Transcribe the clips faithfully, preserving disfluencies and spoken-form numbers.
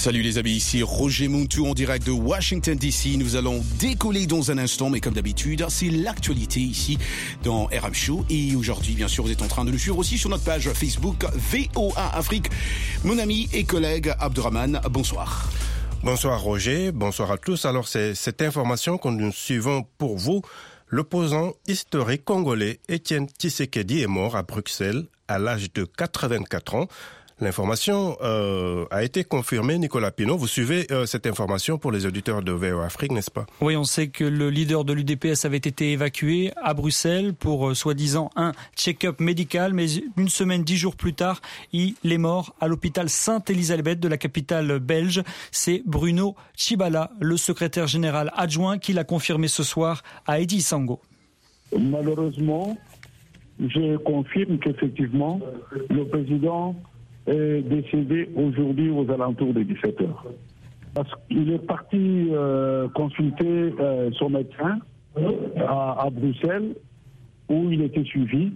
Salut les amis, ici Roger Muntu en direct de Washington D C. Nous allons décoller dans un instant, mais comme d'habitude, c'est l'actualité ici dans R M Show. Et aujourd'hui, bien sûr, vous êtes en train de nous suivre aussi sur notre page Facebook V O A Afrique. Mon ami et collègue Abderrahmane, bonsoir. Bonsoir Roger, bonsoir à tous. Alors c'est cette information que nous suivons pour vous. L'opposant historique congolais Étienne Tshisekedi est mort à Bruxelles à l'âge de quatre-vingt-quatre ans. L'information euh, a été confirmée. Nicolas Pinault, vous suivez euh, cette information pour les auditeurs de V O A Afrique, n'est-ce pas? Oui, on sait que le leader de l'U D P S avait été évacué à Bruxelles pour euh, soi-disant un check-up médical, mais une semaine, dix jours plus tard, il est mort à l'hôpital Sainte-Élisabeth de la capitale belge. C'est Bruno Tshibala, le secrétaire général adjoint, qui l'a confirmé ce soir à Edi Sango. Malheureusement, je confirme qu'effectivement, le président est décédé aujourd'hui aux alentours de dix-sept heures. Parce qu'il est parti euh, consulter euh, son médecin à, à Bruxelles, où il était suivi.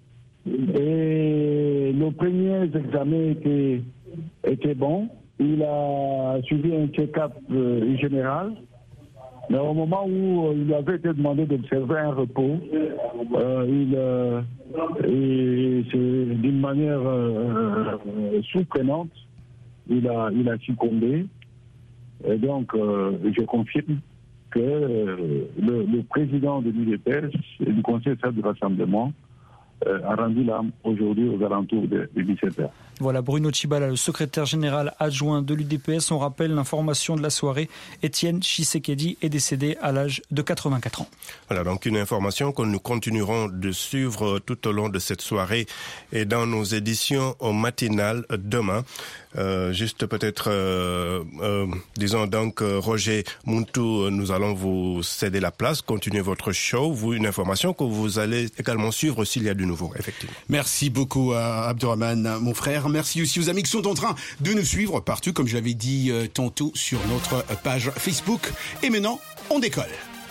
Et nos premiers examens étaient, étaient bons. Il a suivi un check-up euh, général. Mais au moment où il avait été demandé d'observer un repos, euh, il, euh, et c'est d'une manière euh, surprenante, il a, il a succombé. Et donc, euh, je confirme que euh, le, le président de l'U D P S et du Conseil de rassemblement euh, a rendu l'âme aujourd'hui aux alentours de, de dix-sept heures. Voilà, Bruno Tshibala, le secrétaire général adjoint de l'U D P S. On rappelle l'information de la soirée. Étienne Tshisekedi est décédé à l'âge de quatre-vingt-quatre ans. Voilà, donc une information que nous continuerons de suivre tout au long de cette soirée et dans nos éditions matinales demain. Euh, juste peut-être, euh, euh, disons donc, euh, Roger Muntu, nous allons vous céder la place, continuer votre show. Vous, une information que vous allez également suivre s'il y a du nouveau, effectivement. Merci beaucoup à Abderrahmane, mon frère. Merci aussi aux amis qui sont en train de nous suivre partout, comme je l'avais dit euh, tantôt sur notre page Facebook. Et maintenant, on décolle.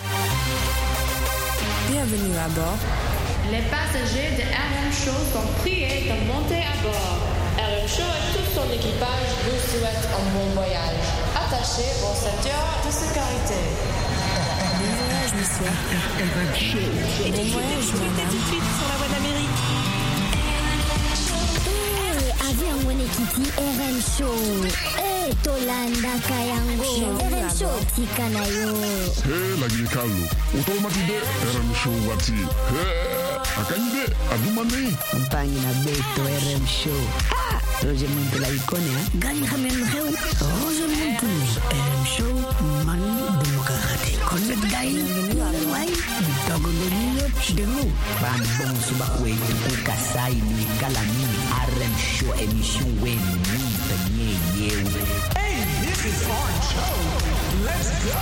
Bienvenue à bord. Les passagers de R M Show sont priés de monter à bord. R M Show et tout son équipage vous souhaitent un bon voyage. Attachez vos ceintures de sécurité. Bon voyage, monsieur. R M Show. Bon voyage, madame. Tout de suite sur la voie d'Amérique. Avion Wene Kiti R M Show. Eh, Tolanda Kayango. R M Show Tikanayo. Hey, lagi kalu. Automatide R M Show wati. Hey, akanyide adumani. Mpangi na beto R M Show. Ah, Roger Muntu la ikone ha. Gani khamen kheu. Roger Muntu. R M Show mani demokrati. Konnet gai. Wai. Tagolonyo demu. Bambon suba kwetu kukasai ni kalami. R M Show émission wen ni ye ye. Hey, this is our show. Let's go.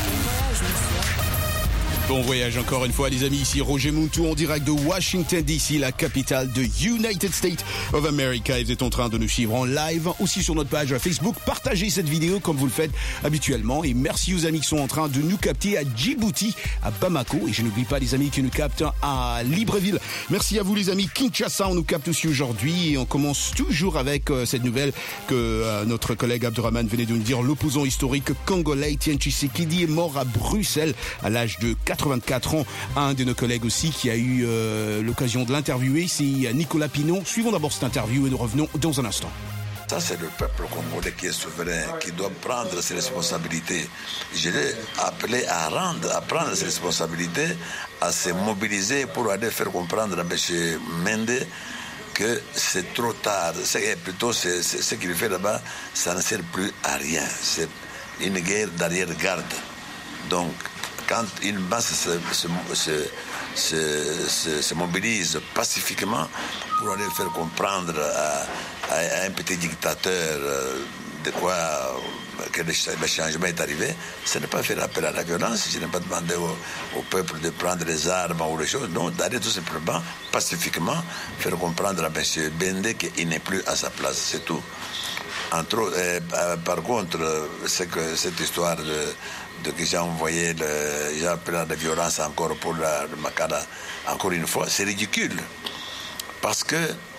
Bon voyage encore une fois les amis, ici Roger Muntu en direct de Washington D C, la capitale de United States of America. Et vous êtes en train de nous suivre en live aussi sur notre page Facebook. Partagez cette vidéo comme vous le faites habituellement. Et merci aux amis qui sont en train de nous capter à Djibouti, à Bamako. Et je n'oublie pas les amis qui nous captent à Libreville. Merci à vous les amis. Kinshasa, on nous capte aussi aujourd'hui. Et on commence toujours avec euh, cette nouvelle que euh, notre collègue Abderrahmane venait de nous dire. L'opposant historique congolais Étienne Tshisekedi est mort à Bruxelles à l'âge de quatre-vingt-quatre ans. Un de nos collègues aussi qui a eu euh, l'occasion de l'interviewer, c'est Nicolas Pinault. Suivons d'abord cette interview et nous revenons dans un instant. Ça, c'est le peuple congolais qui est souverain, qui doit prendre ses responsabilités. Je l'ai appelé à rendre, à prendre ses responsabilités, à se mobiliser pour aller faire comprendre à M. Mende que c'est trop tard. C'est plutôt c'est, c'est, ce qu'il fait là-bas, ça ne sert plus à rien. C'est une guerre d'arrière-garde. Donc, quand une masse se, se, se, se, se mobilise pacifiquement pour aller faire comprendre à, à, à un petit dictateur de quoi que le changement est arrivé, ce n'est pas faire appel à la violence, je n'ai pas demandé au, au peuple de prendre les armes ou les choses, non, d'aller tout simplement pacifiquement faire comprendre à M. Bende qu'il n'est plus à sa place, c'est tout. Entre autres, euh, par contre, c'est que cette histoire de de que j'ai envoyé, le, j'ai appelé à la violence encore pour la, le Makala, encore une fois, c'est ridicule. Parce que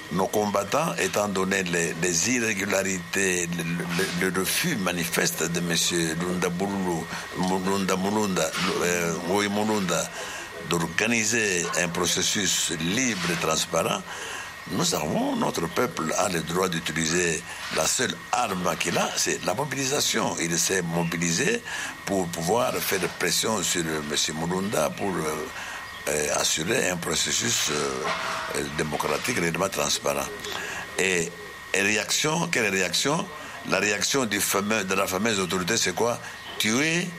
nos combattants, étant donné les, les irrégularités, le, le, le refus manifeste de M. Lunda Bululu, Lunda Mulunda, euh, Ngoyi Mulunda, d'organiser un processus libre et transparent, nous avons, notre peuple a le droit d'utiliser la seule arme qu'il a, c'est la mobilisation. Il s'est mobilisé pour pouvoir faire pression sur M. Mulunda pour euh, assurer un processus euh, démocratique réellement transparent. Et, et réaction, quelle réaction? La réaction du fameux, de la fameuse autorité, c'est quoi? Tuer,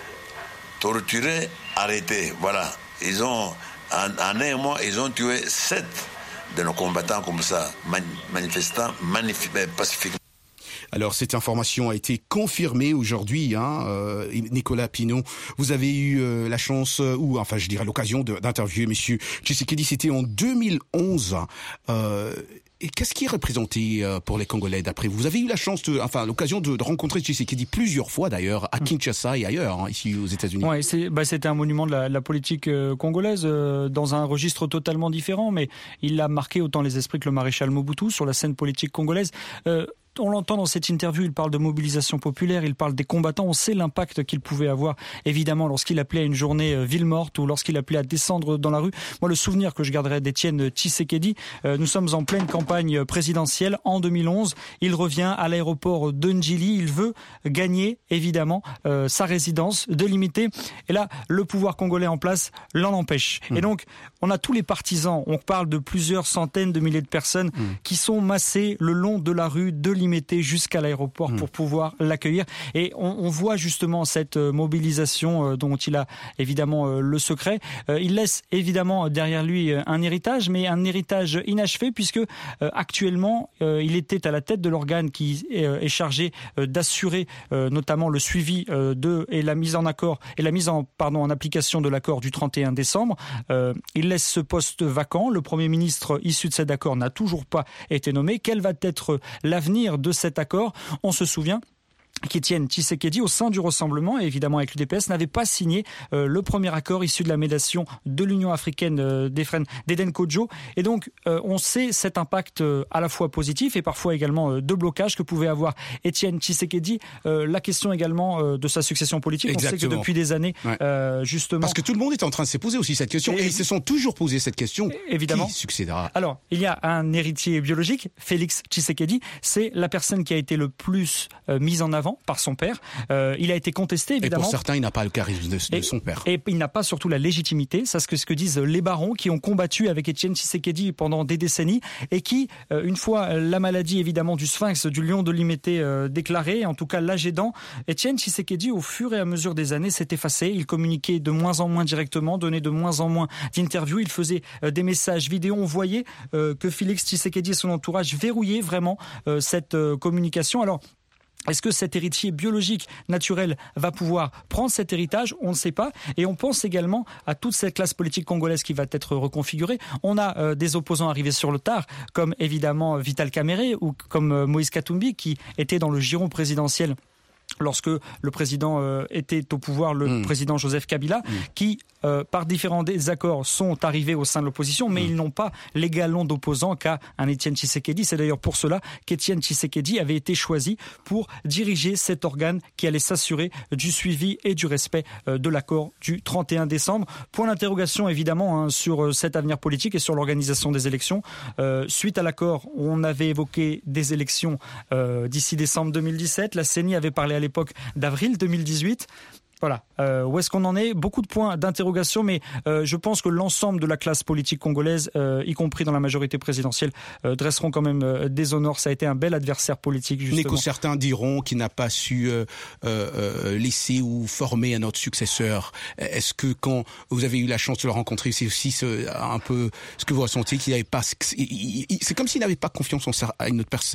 torturer, arrêter. Voilà. Ils ont, en, en un mois, ils ont tué sept de nos combattants comme ça, manifestants, manif- pacifiquement. Alors cette information a été confirmée aujourd'hui, hein, euh, Nicolas Pinon. Vous avez eu euh, la chance, euh, ou enfin je dirais l'occasion de, d'interviewer Monsieur Tshisekedi. C'était en deux mille onze. Euh, et qu'est-ce qui est représenté euh, pour les Congolais d'après vous? Vous avez eu la chance, de, enfin l'occasion de, de rencontrer Tshisekedi plusieurs fois d'ailleurs à Kinshasa et ailleurs, hein, ici aux États-Unis. Ouais, c'est, bah, c'était un monument de la, de la politique euh, congolaise euh, dans un registre totalement différent, mais il a marqué autant les esprits que le maréchal Mobutu sur la scène politique congolaise. Euh, On l'entend dans cette interview, il parle de mobilisation populaire, il parle des combattants, on sait l'impact qu'il pouvait avoir, évidemment, lorsqu'il appelait à une journée euh, ville morte ou lorsqu'il appelait à descendre dans la rue. Moi, le souvenir que je garderai d'Étienne Tshisekedi, euh, nous sommes en pleine campagne présidentielle en deux mille onze, il revient à l'aéroport de Ndjili, il veut gagner, évidemment, euh, sa résidence, de limiter, et là, le pouvoir congolais en place l'en empêche. Mmh. Et donc, on a tous les partisans, on parle de plusieurs centaines de milliers de personnes mmh. qui sont massées le long de la rue de Limité jusqu'à l'aéroport mmh. pour pouvoir l'accueillir. Et on, on voit justement cette mobilisation euh, dont il a évidemment euh, le secret. Euh, il laisse évidemment derrière lui euh, un héritage, mais un héritage inachevé puisque euh, actuellement euh, il était à la tête de l'organe qui est, euh, est chargé euh, d'assurer euh, notamment le suivi euh, de et la mise en accord et la mise en pardon en application de l'accord du trente et un décembre. Euh, il laisse ce poste vacant. Le Premier ministre issu de cet accord n'a toujours pas été nommé. Quel va être l'avenir de cet accord? On se souvient qu'Étienne Tshisekedi, au sein du Rassemblement, et évidemment avec l'U D P S, n'avait pas signé euh, le premier accord issu de la médiation de l'Union africaine euh, des frères d'Eden Kodjo. Et donc, euh, on sait cet impact euh, à la fois positif et parfois également euh, de blocage que pouvait avoir Étienne Tshisekedi. Euh, la question également euh, de sa succession politique. Exactement. On sait que depuis des années, ouais. euh, justement... Parce que tout le monde est en train de se poser aussi cette question. Et, et ils se sont toujours posé cette question. Évidemment. Qui succédera? Alors, il y a un héritier biologique, Félix Tshisekedi. C'est la personne qui a été le plus euh, mise en avant par son père. Euh, il a été contesté, évidemment. Et pour certains, il n'a pas le charisme de, et, de son père. Et il n'a pas surtout la légitimité. C'est ce que, ce que disent les barons qui ont combattu avec Étienne Tshisekedi pendant des décennies et qui, euh, une fois la maladie, évidemment, du sphinx, du lion de Limité euh, déclarée, en tout cas l'âge aidant, Étienne Tshisekedi, au fur et à mesure des années, s'est effacé. Il communiquait de moins en moins directement, donnait de moins en moins d'interviews. Il faisait euh, des messages vidéo. On voyait euh, que Félix Tshisekedi et son entourage verrouillaient vraiment euh, cette euh, communication. Alors, est-ce que cet héritier biologique, naturel, va pouvoir prendre cet héritage? On ne sait pas. Et on pense également à toute cette classe politique congolaise qui va être reconfigurée. On a euh, des opposants arrivés sur le tard, comme évidemment Vital Kamerhe ou comme euh, Moïse Katumbi, qui était dans le giron présidentiel lorsque le président euh, était au pouvoir, le mmh. président Joseph Kabila, mmh. qui, euh, par différents désaccords, sont arrivés au sein de l'opposition, mais mmh. ils n'ont pas l'égalon d'opposants qu'a un Étienne Tshisekedi. C'est d'ailleurs pour cela qu'Étienne Tshisekedi avait été choisi pour diriger cet organe qui allait s'assurer du suivi et du respect euh, de l'accord du trente et un décembre. Point d'interrogation, évidemment, hein, sur euh, cet avenir politique et sur l'organisation des élections. Euh, suite à l'accord, on avait évoqué des élections euh, d'ici décembre deux mille dix-sept. La C E N I avait parlé à l'époque d'avril deux mille dix-huit. Voilà, euh, où est-ce qu'on en est? Beaucoup de points d'interrogation, mais euh, je pense que l'ensemble de la classe politique congolaise, euh, y compris dans la majorité présidentielle, euh, dresseront quand même euh, des honneurs. Ça a été un bel adversaire politique, justement. Mais que certains diront qu'il n'a pas su euh, euh, laisser ou former un autre successeur. Est-ce que quand vous avez eu la chance de le rencontrer, c'est aussi ce, un peu ce que vous ressentiez, qu'il n'avait pas... C'est comme s'il n'avait pas confiance en une autre personne.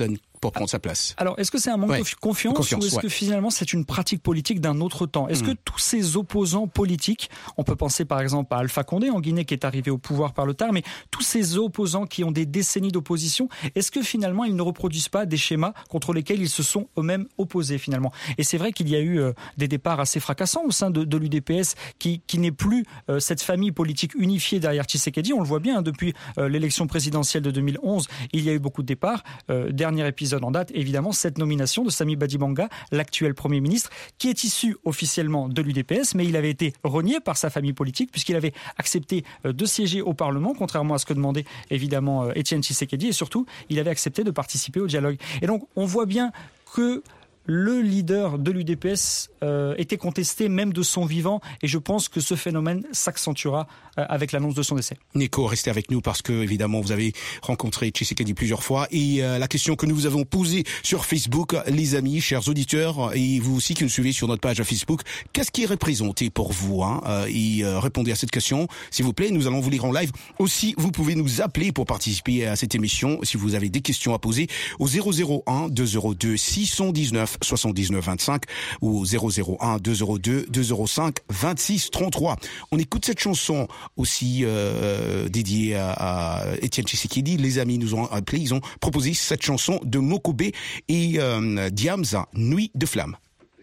pour prendre sa place. Alors, est-ce que c'est un manque ouais. de confiance, confiance ou est-ce ouais. que finalement c'est une pratique politique d'un autre temps? Est-ce mmh. que tous ces opposants politiques, on peut penser par exemple à Alpha Condé en Guinée qui est arrivé au pouvoir par le tard, mais tous ces opposants qui ont des décennies d'opposition, est-ce que finalement ils ne reproduisent pas des schémas contre lesquels ils se sont eux-mêmes opposés finalement? Et c'est vrai qu'il y a eu euh, des départs assez fracassants au sein de, de l'U D P S qui, qui n'est plus euh, cette famille politique unifiée derrière Tshisekedi. On le voit bien hein, depuis euh, l'élection présidentielle de deux mille onze, il y a eu beaucoup de départs. Euh, dernier épisode en date, évidemment, cette nomination de Sami Badibanga, l'actuel Premier ministre, qui est issu officiellement de l'U D P S, mais il avait été renié par sa famille politique puisqu'il avait accepté euh, de siéger au Parlement, contrairement à ce que demandait évidemment euh, Étienne Tshisekedi, et surtout, il avait accepté de participer au dialogue. Et donc, on voit bien que le leader de l'U D P S euh, était contesté même de son vivant, et je pense que ce phénomène s'accentuera euh, avec l'annonce de son décès. Nico, restez avec nous parce que évidemment vous avez rencontré Tshisekedi plusieurs fois, et euh, la question que nous vous avons posée sur Facebook, les amis, chers auditeurs, et vous aussi qui nous suivez sur notre page Facebook, qu'est-ce qui est représenté pour vous hein, euh, et euh, répondez à cette question, s'il vous plaît. Nous allons vous lire en live. Aussi, vous pouvez nous appeler pour participer à cette émission si vous avez des questions à poser au zéro zéro un deux zéro deux six un neuf soixante-dix-neuf vingt-cinq ou au zéro zéro un deux zéro deux deux zéro cinq vingt-six trente-trois. On écoute cette chanson aussi euh, dédiée à, à Étienne Tshisekedi. Les amis nous ont appelé, ils ont proposé cette chanson de Mokobé et euh, Diamza, Nuit de flamme.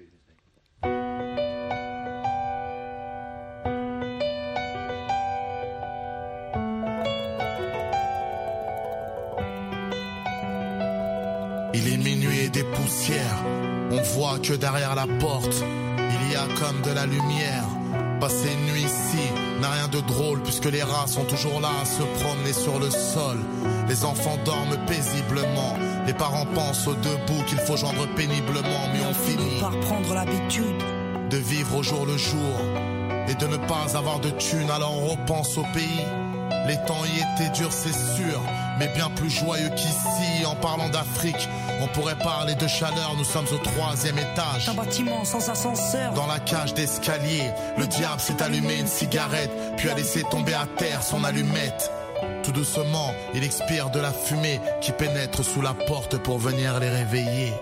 Il est minuit et des poussières. On voit que derrière la porte, il y a comme de la lumière. Passer une nuit ici n'a rien de drôle puisque les rats sont toujours là à se promener sur le sol. Les enfants dorment paisiblement. Les parents pensent aux debout qu'il faut joindre péniblement. Mais on finit par prendre l'habitude de vivre au jour le jour et de ne pas avoir de thunes. Alors on repense au pays. Les temps y étaient durs, c'est sûr, mais bien plus joyeux qu'ici. En parlant d'Afrique, on pourrait parler de chaleur. Nous sommes au troisième étage, un bâtiment sans ascenseur. Dans la cage d'escalier, le diable s'est allumé une cigarette, puis a laissé tomber à terre son allumette. Tout doucement, il expire de la fumée qui pénètre sous la porte pour venir les réveiller.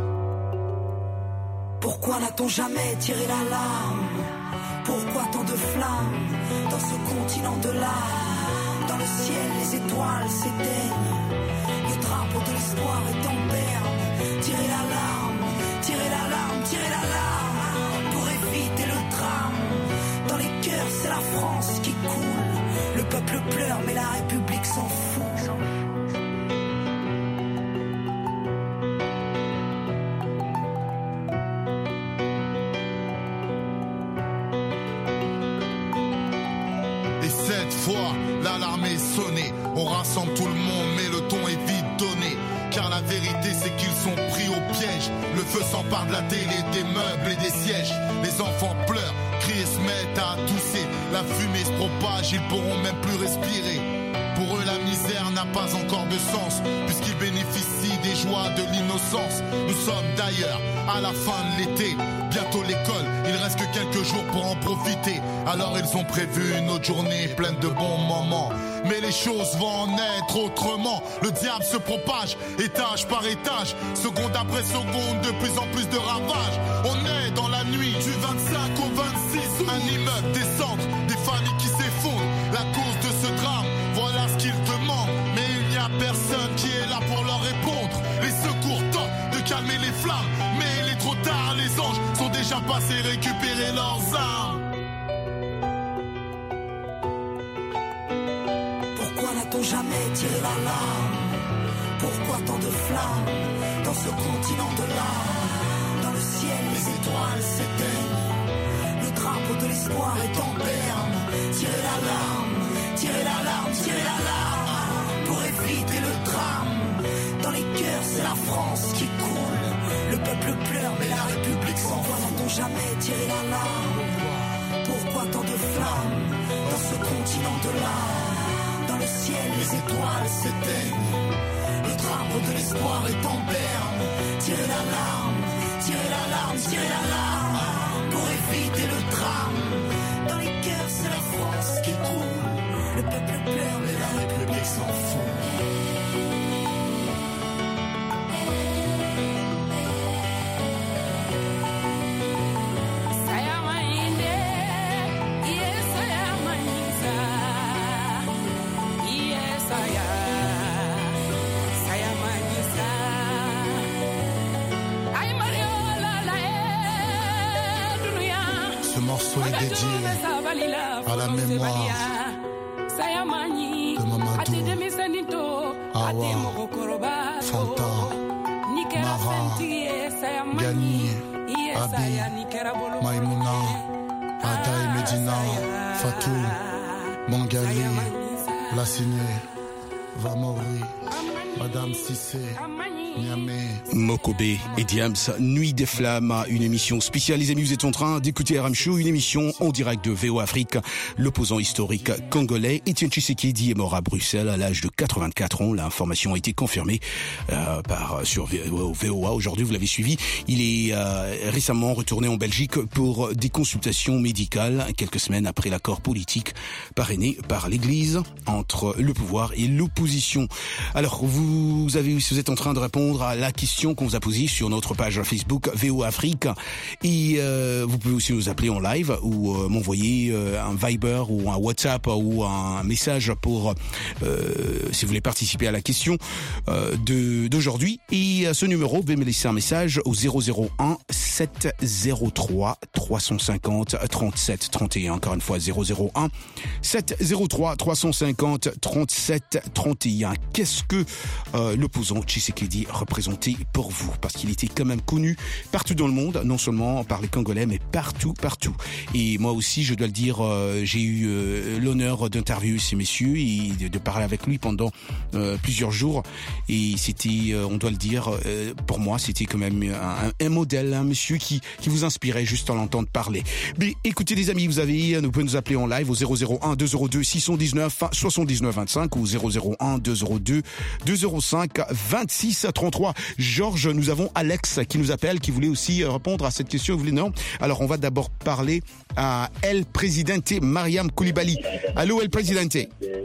Pourquoi n'a-t-on jamais tiré l'alarme? Pourquoi tant de flammes dans ce continent de larmes? Dans le ciel, les étoiles s'éteignent. Le drapeau de l'espoir est en berne. Tirez l'alarme, tirez l'alarme, tirez l'alarme pour éviter le drame. Dans les cœurs, c'est la France qui coule. Le peuple pleure, mais la République s'en fout. L'alarme est sonnée, on rassemble tout le monde, mais le ton est vite donné. Car la vérité c'est qu'ils sont pris au piège. Le feu s'empare de la télé, des meubles et des sièges. Les enfants pleurent, crient et se mettent à tousser. La fumée se propage, ils pourront même plus respirer. Pour eux la misère n'a pas encore de sens, puisqu'ils bénéficient des joies de l'innocence. Nous sommes d'ailleurs à la fin de l'été, bientôt l'école, il reste que quelques jours pour en profiter. Alors ils ont prévu une autre journée pleine de bons moments. Mais les choses vont en être autrement. Le diable se propage, étage par étage, seconde après seconde, de plus en plus de ravages. On est dans la nuit du vingt-cinq au vingt-six, un immeuble, des centres, des familles qui s'effondrent. La cause de ce drame, voilà ce qu'ils demandent. Mais il n'y a personne qui est là pour leur répondre. Les secours tentent de calmer les flammes, mais il est trop tard, les anges sont déjà passés récupérer leurs armes. Pourquoi n'a-t-on jamais tiré l'alarme? Pourquoi tant de flammes dans ce continent de larmes? Dans le ciel, les étoiles s'éteignent. Le drapeau de l'espoir est en berne. Tirez l'alarme, tirez l'alarme, tirez l'alarme pour éviter le drame. Dans les cœurs, c'est la France qui coule. Le peuple pleure, mais la République s'en fout. N'a-t-on jamais tiré l'alarme? Pourquoi tant de flammes dans ce continent de larmes? Dans le ciel, les étoiles s'éteignent. Le drapeau de l'espoir est en berne. Tirez l'alarme, tirez l'alarme, tirez l'alarme pour éviter le drame. Dans les cœurs, c'est la France qui coule. Le peuple pleure, mais la République s'en fout. est dédié à la mémoire de Mamadou, Awa, Fanta, Mara, Gani, Abi, Maïmouna, Adaï Medina, Fatou, Mangali, Lassigne, Vamori, Madame Sissé, Niamey, Mokobe et Diams, Nuit des Flammes, une émission spéciale. Les amis, vous êtes en train d'écouter R M Show, une émission en direct de V O Afrique. L'opposant historique congolais Etienne Tshisekedi est mort à Bruxelles à l'âge de quatre-vingt-quatre ans. L'information a été confirmée euh, par sur V O A. Aujourd'hui, vous l'avez suivi. Il est euh, récemment retourné en Belgique pour des consultations médicales, quelques semaines après l'accord politique parrainé par l'Église entre le pouvoir et l'opposition. Alors, vous avez, vous êtes en train de répondre à la question qu'on vous a posée sur notre page Facebook V O Afrique, et euh, vous pouvez aussi nous appeler en live ou euh, m'envoyer euh, un Viber ou un WhatsApp ou un message pour euh, si vous voulez participer à la question euh, de d'aujourd'hui. Et à ce numéro, vous pouvez me laisser un message au zéro zéro un sept zéro trois trois cent cinquante trente-sept trente et un. Encore une fois, zéro zéro un sept zéro trois trois cent cinquante trente-sept trente et un. Qu'est-ce que euh, l'opposant Tshisekedi représenté pour vous, parce qu'il était quand même connu partout dans le monde, non seulement par les Congolais, mais partout, partout. Et moi aussi, je dois le dire, euh, j'ai eu euh, l'honneur d'interviewer ces messieurs et de, de parler avec lui pendant euh, plusieurs jours. Et c'était, euh, on doit le dire, euh, pour moi, c'était quand même un, un modèle, un monsieur qui, qui vous inspirait juste en l'entendre parler. Mais écoutez les amis, vous avez, vous pouvez nous appeler en live au zéro zéro un deux zéro deux six cent dix-neuf soixante-dix-neuf vingt-cinq ou zéro zéro un deux zéro deux deux zéro cinq vingt-six trente-trois. Georges, nous avons Alex qui nous appelle, qui voulait aussi répondre à cette question. Vous voulez, non? Alors, on va d'abord parler à El Presidente Mariam Koulibaly. Allô, El Presidente.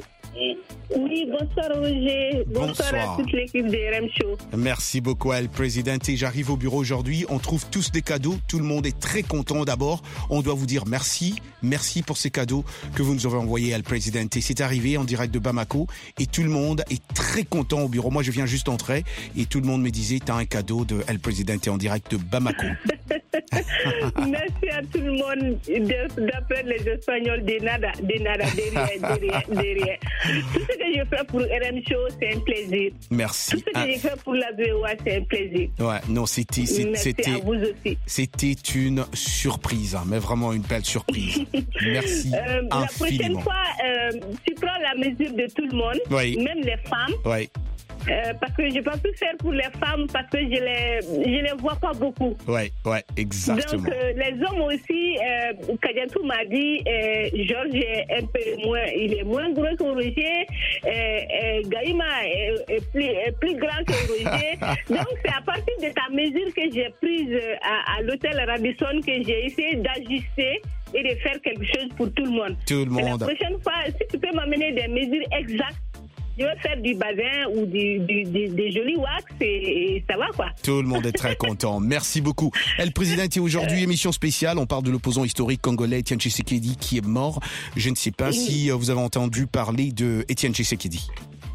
Oui, bonsoir Roger, bonsoir, bonsoir à toute l'équipe de R M Show. Merci beaucoup El Presidente. J'arrive au bureau aujourd'hui, on trouve tous des cadeaux, tout le monde est très content. D'abord, on doit vous dire merci, merci pour ces cadeaux que vous nous avez envoyés El Presidente. C'est arrivé en direct de Bamako et tout le monde est très content au bureau. Moi je viens juste entrer et tout le monde me disait t'as un cadeau de El Presidente en direct de Bamako. Merci à tout le monde d'après les Espagnols de nada, de nada, de rien, de rien, de rien. Tout ce que je fais pour R M Show, c'est un plaisir. Merci. Tout ce que ah. je fais pour la V O A, c'est un plaisir. Ouais, non, c'était, c'était, à vous aussi. C'était une surprise, hein, mais vraiment une belle surprise. Merci euh, infiniment. La prochaine fois, euh, tu prends la mesure de tout le monde, oui. même les femmes. Oui. Euh, parce que je ne peux plus faire pour les femmes parce que je les, je les vois pas beaucoup. Ouais, ouais, exactement. Donc euh, les hommes aussi, euh, Kadiatou m'a dit, euh, Georges est un peu moins, il est moins gros que Roger, euh, euh, Gaïma est, est, plus, est plus grand que Roger. Donc c'est à partir de ta mesure que j'ai prise à, à l'hôtel Radisson que j'ai essayé d'ajuster et de faire quelque chose pour tout le monde. Tout le monde. Et la prochaine fois, si tu peux m'amener des mesures exactes, je vais faire du bazin ou du, du, du, des jolis wax et, et ça va quoi. Tout le monde est très content. Merci beaucoup. El Presidente, aujourd'hui, émission spéciale. On parle de l'opposant historique congolais Etienne Tshisekedi qui est mort. Je ne sais pas oui. si vous avez entendu parler de Etienne Tshisekedi.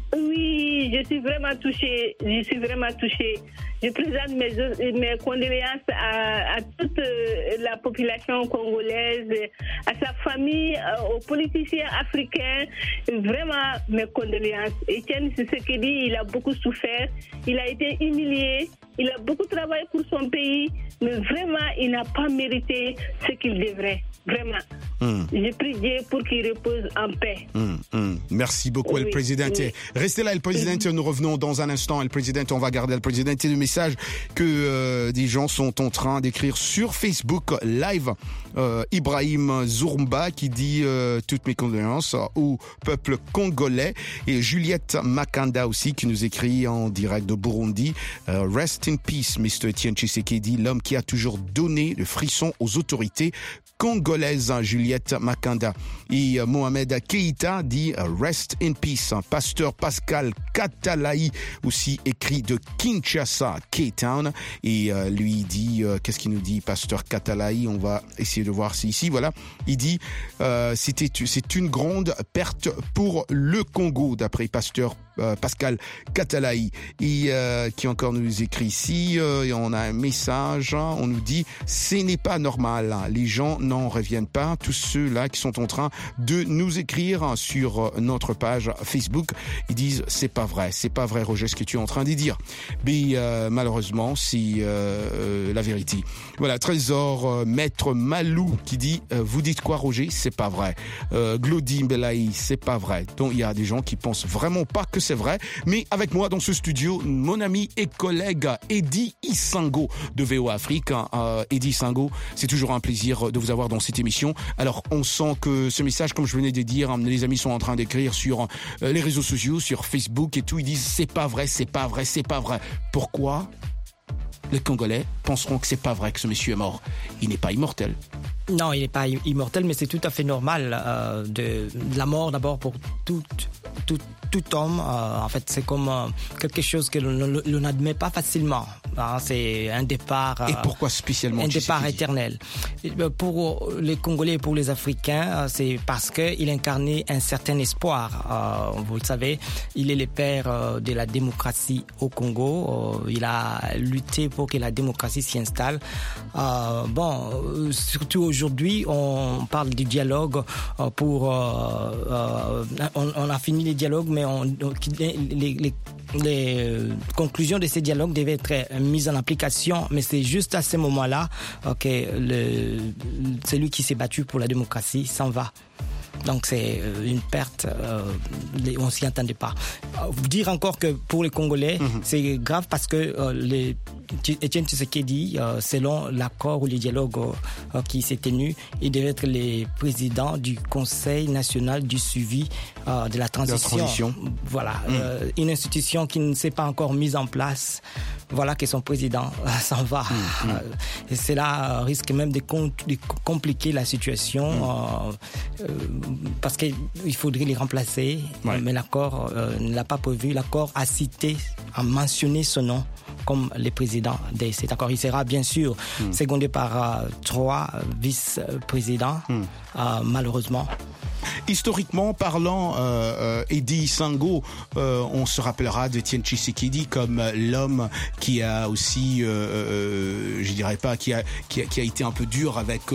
Oui, je suis vraiment touchée. Je suis vraiment touchée. Je présente mes, mes condoléances à, à toute la population congolaise, à sa famille, aux politiciens africains. Vraiment, mes condoléances. Etienne Tshisekedi, il a beaucoup souffert. Il a été humilié. Il a beaucoup travaillé pour son pays. Mais vraiment, il n'a pas mérité ce qu'il devrait. Vraiment. Mm. Je prie Dieu pour qu'il repose en paix. Mm, mm. Merci beaucoup, oui, El Presidente. Oui. Restez là, El Presidente. Mm. Nous revenons dans un instant. El Presidente, on va garder El Presidente. Le message que euh, des gens sont en train d'écrire sur Facebook Live. Euh, Ibrahim Zourmba qui dit euh, toutes mes condoléances au peuple congolais. Et Juliette Makanda aussi qui nous écrit en direct de Burundi. Euh, Rest in peace, mister Etienne Tshisekedi, l'homme qui a toujours donné le frisson aux autorités congolaise, Juliette Makanda. Et euh, Mohamed Keïta dit euh, Rest in peace. Pasteur Pascal Katalaï aussi écrit de Kinshasa, K-Town. Et euh, lui dit, euh, qu'est-ce qu'il nous dit, Pasteur Katalaï? On va essayer de voir si ici, voilà. Il dit, euh, c'était, c'est une grande perte pour le Congo, d'après Pasteur euh, Pascal Catalaï, et, euh, qui encore nous écrit ici, euh, et on a un message, hein, on nous dit « Ce n'est pas normal, hein, les gens n'en reviennent pas », tous ceux-là qui sont en train de nous écrire hein, sur notre page Facebook, ils disent « C'est pas vrai, c'est pas vrai Roger ce que tu es en train de dire ». Mais euh, malheureusement, c'est euh, la vérité. Voilà, Trésor, euh, Maître Malou qui dit euh, « Vous dites quoi Roger ? C'est pas vrai. Euh, » Glody Mbelaï, c'est pas vrai. Donc il y a des gens qui pensent vraiment pas que c'est vrai. Mais avec moi dans ce studio, mon ami et collègue Eddie Isango de V O Afrique. Euh, Eddie Isango, c'est toujours un plaisir de vous avoir dans cette émission. Alors on sent que ce message, comme je venais de dire, les amis sont en train d'écrire sur euh, les réseaux sociaux, sur Facebook et tout. Ils disent c'est pas vrai, c'est pas vrai, c'est pas vrai. Pourquoi les Congolais penseront que c'est pas vrai que ce monsieur est mort? Il n'est pas immortel. Non, il n'est pas immortel, mais c'est tout à fait normal euh, de, de la mort d'abord pour tout, tout, tout homme. Euh, en fait, c'est comme euh, quelque chose que l'on, l'on n'admet pas facilement. Hein, c'est un départ. Et pourquoi spécialement un départ éternel. Pour les Congolais et pour les Africains, c'est parce qu'il incarnait un certain espoir. Euh, vous le savez, il est le père euh, de la démocratie au Congo. Euh, il a lutté pour que la démocratie s'y installe. Euh, bon, surtout aujourd'hui, on parle du dialogue pour. Euh, euh, on, on a fini les dialogues, mais on, les, les, les conclusions de ces dialogues devaient être mises en application. Mais c'est juste à ce moment-là que le, celui qui s'est battu pour la démocratie s'en va. Donc c'est une perte, euh, on s'y attendait pas. Dire encore que pour les Congolais, mm-hmm. c'est grave parce que euh, les Etienne Tshisekedi, euh, selon l'accord ou le dialogue euh, qui s'est tenu, il devait être le président du Conseil national du suivi euh, de la transition. De la transition. Voilà, mm. euh, une institution qui ne s'est pas encore mise en place. Voilà que son président euh, s'en va. Mm. Euh, et cela risque même de, com- de compliquer la situation. Mm. Euh, euh, parce qu'il faudrait les remplacer, ouais. mais l'accord euh, ne l'a pas prévu. L'accord a cité, a mentionné son nom comme le président de cet accord. Il sera bien sûr mm. secondé par euh, trois vice-présidents, mm. euh, malheureusement. Historiquement parlant, euh, euh, Eddie Isango, euh, on se rappellera d'Etienne Tshisekedi comme l'homme qui a aussi, euh, euh, je dirais pas, qui a, qui a, qui a été un peu dur avec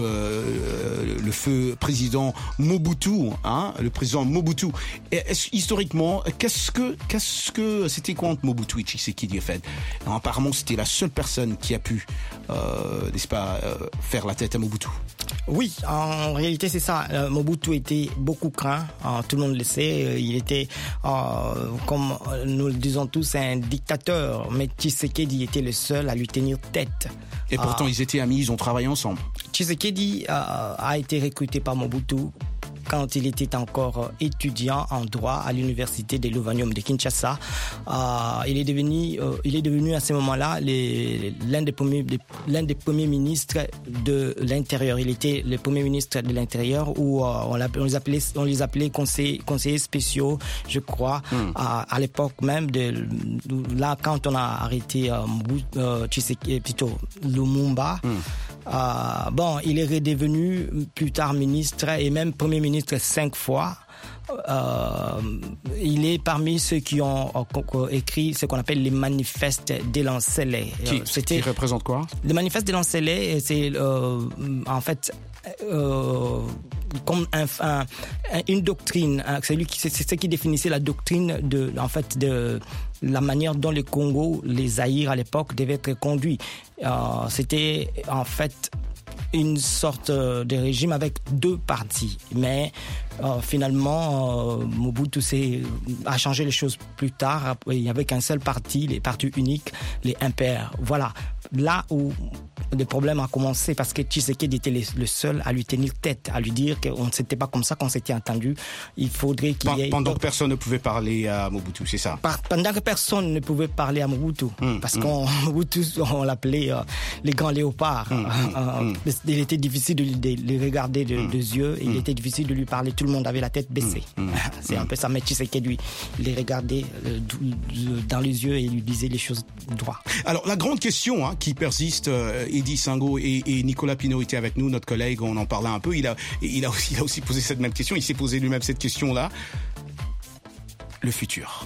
euh, le feu président Mobutu, hein, le président Mobutu. Et, historiquement, qu'est-ce que, qu'est-ce que c'était contre Mobutu et Tshisekedi en fait? Non, apparemment, c'était la seule personne qui a pu, euh, n'est-ce pas, euh, faire la tête à Mobutu. Oui, en réalité, c'est ça. Euh, Mobutu était beaucoup craint, euh, tout le monde le sait. Il était, euh, comme nous le disons tous, un dictateur. Mais Tshisekedi était le seul à lui tenir tête. Et pourtant, euh, ils étaient amis, ils ont travaillé ensemble. Tshisekedi euh, a été recruté par Mobutu quand il était encore étudiant en droit à l'université de l'Ovanium de Kinshasa. Euh, il est devenu, euh, il est devenu à ce moment-là les, l'un des premiers, l'un des premiers ministres de l'intérieur. Il était le premier ministre de l'intérieur où euh, on, on les appelait, on les appelait conseillers, conseillers spéciaux, je crois, mm. à, à l'époque même de là quand on a arrêté euh, euh, Tshisekedi, plutôt Lumumba. Mm. Euh, bon, il est redevenu plus tard ministre et même premier ministre cinq fois. Euh, il est parmi ceux qui ont euh, écrit ce qu'on appelle les manifestes d'Elancellet. Qui, C'était, qui représente quoi? Les manifestes d'Elancellet, c'est euh, en fait euh, comme un, un, une doctrine. C'est, lui qui, c'est, c'est ce qui définissait la doctrine de, en fait, de la manière dont le Congo, les Zaïre à l'époque, devaient être conduits. Euh, c'était en fait une sorte de régime avec deux partis. Mais euh, finalement, euh, Mobutu s'est, a changé les choses plus tard. Il n'y avait qu'un seul parti, les partis uniques, les impairs. Voilà. Là où le problème a commencé, parce que Tshisekedi était le, le seul à lui tenir tête, à lui dire qu'on ne s'était pas comme ça qu'on s'était entendu. Il faudrait qu'il y ait... Pendant que personne ne pouvait parler à Mobutu, c'est ça? Pendant que personne ne pouvait parler à Mobutu, mmh, parce mmh. qu'on Mobutu, on l'appelait euh, les grands léopards. Mmh, euh, mmh. Il était difficile de, de, de les regarder de, mmh. de yeux, et mmh. il était difficile de lui parler. Tout le monde avait la tête baissée. Mmh. C'est mmh. un peu ça. Mais Tshisekedi, lui, il les regardait euh, dans les yeux et il lui disait les choses droit. Alors, la grande question hein, qui persiste, euh, Eddie Isango et, et Nicolas Pinault étaient avec nous, notre collègue, on en parlait un peu. Il a, il a, aussi, il a aussi posé cette même question. Il s'est posé lui-même cette question-là. Le futur.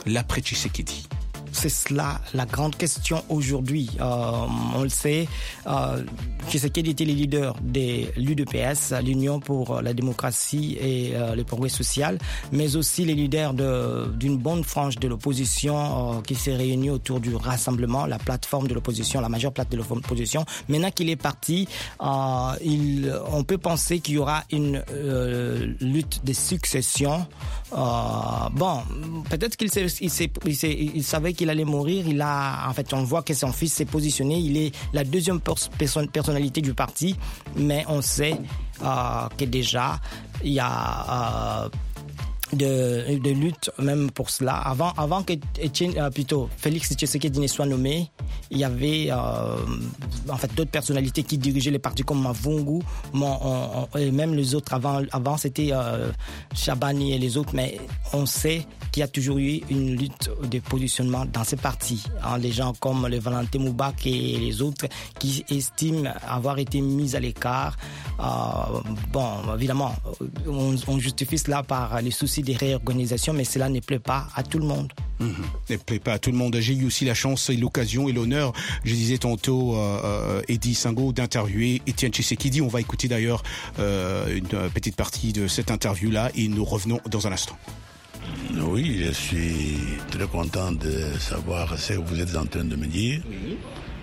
l'après Tshisekedi? C'est cela la grande question aujourd'hui. Euh, on le sait, euh, Tshisekedi était le leader de l'U D P S, l'Union pour la démocratie et euh, le progrès social, mais aussi les leaders de, d'une bonne frange de l'opposition euh, qui s'est réunie autour du rassemblement, la plateforme de l'opposition, la majeure plateforme de l'opposition. Maintenant qu'il est parti, euh, il, on peut penser qu'il y aura une euh, lutte de succession. Euh, bon, peut-être qu'il s'est, il s'est, il s'est, il savait qu'il allait mourir. Il a, en fait, on voit que son fils s'est positionné. Il est la deuxième perso- personnalité du parti, mais on sait euh, que déjà il y a euh, de, de lutte même pour cela. Avant, avant que Etienne, euh, plutôt Félix Tshisekedi ne soit nommé, il y avait euh, en fait d'autres personnalités qui dirigeaient les partis comme Mavungu, mon, on, on, et même les autres avant. Avant c'était euh, Chabani et les autres, mais on sait qu'il y a toujours eu une lutte de positionnement dans ces partis. Hein, les gens comme le Valentin Moubak et les autres qui estiment avoir été mis à l'écart. Euh, bon, évidemment, on, on justifie cela par les soucis des réorganisations, mais cela ne plaît pas à tout le monde. Mmh. Ne plaît pas à tout le monde. J'ai eu aussi la chance et l'occasion et l'honneur, je disais tantôt, euh, Eddy Sango, d'interviewer Étienne Tshisekedi. On va écouter d'ailleurs euh, une petite partie de cette interview-là et nous revenons dans un instant. Oui, je suis très content de savoir ce que vous êtes en train de me dire. Oui.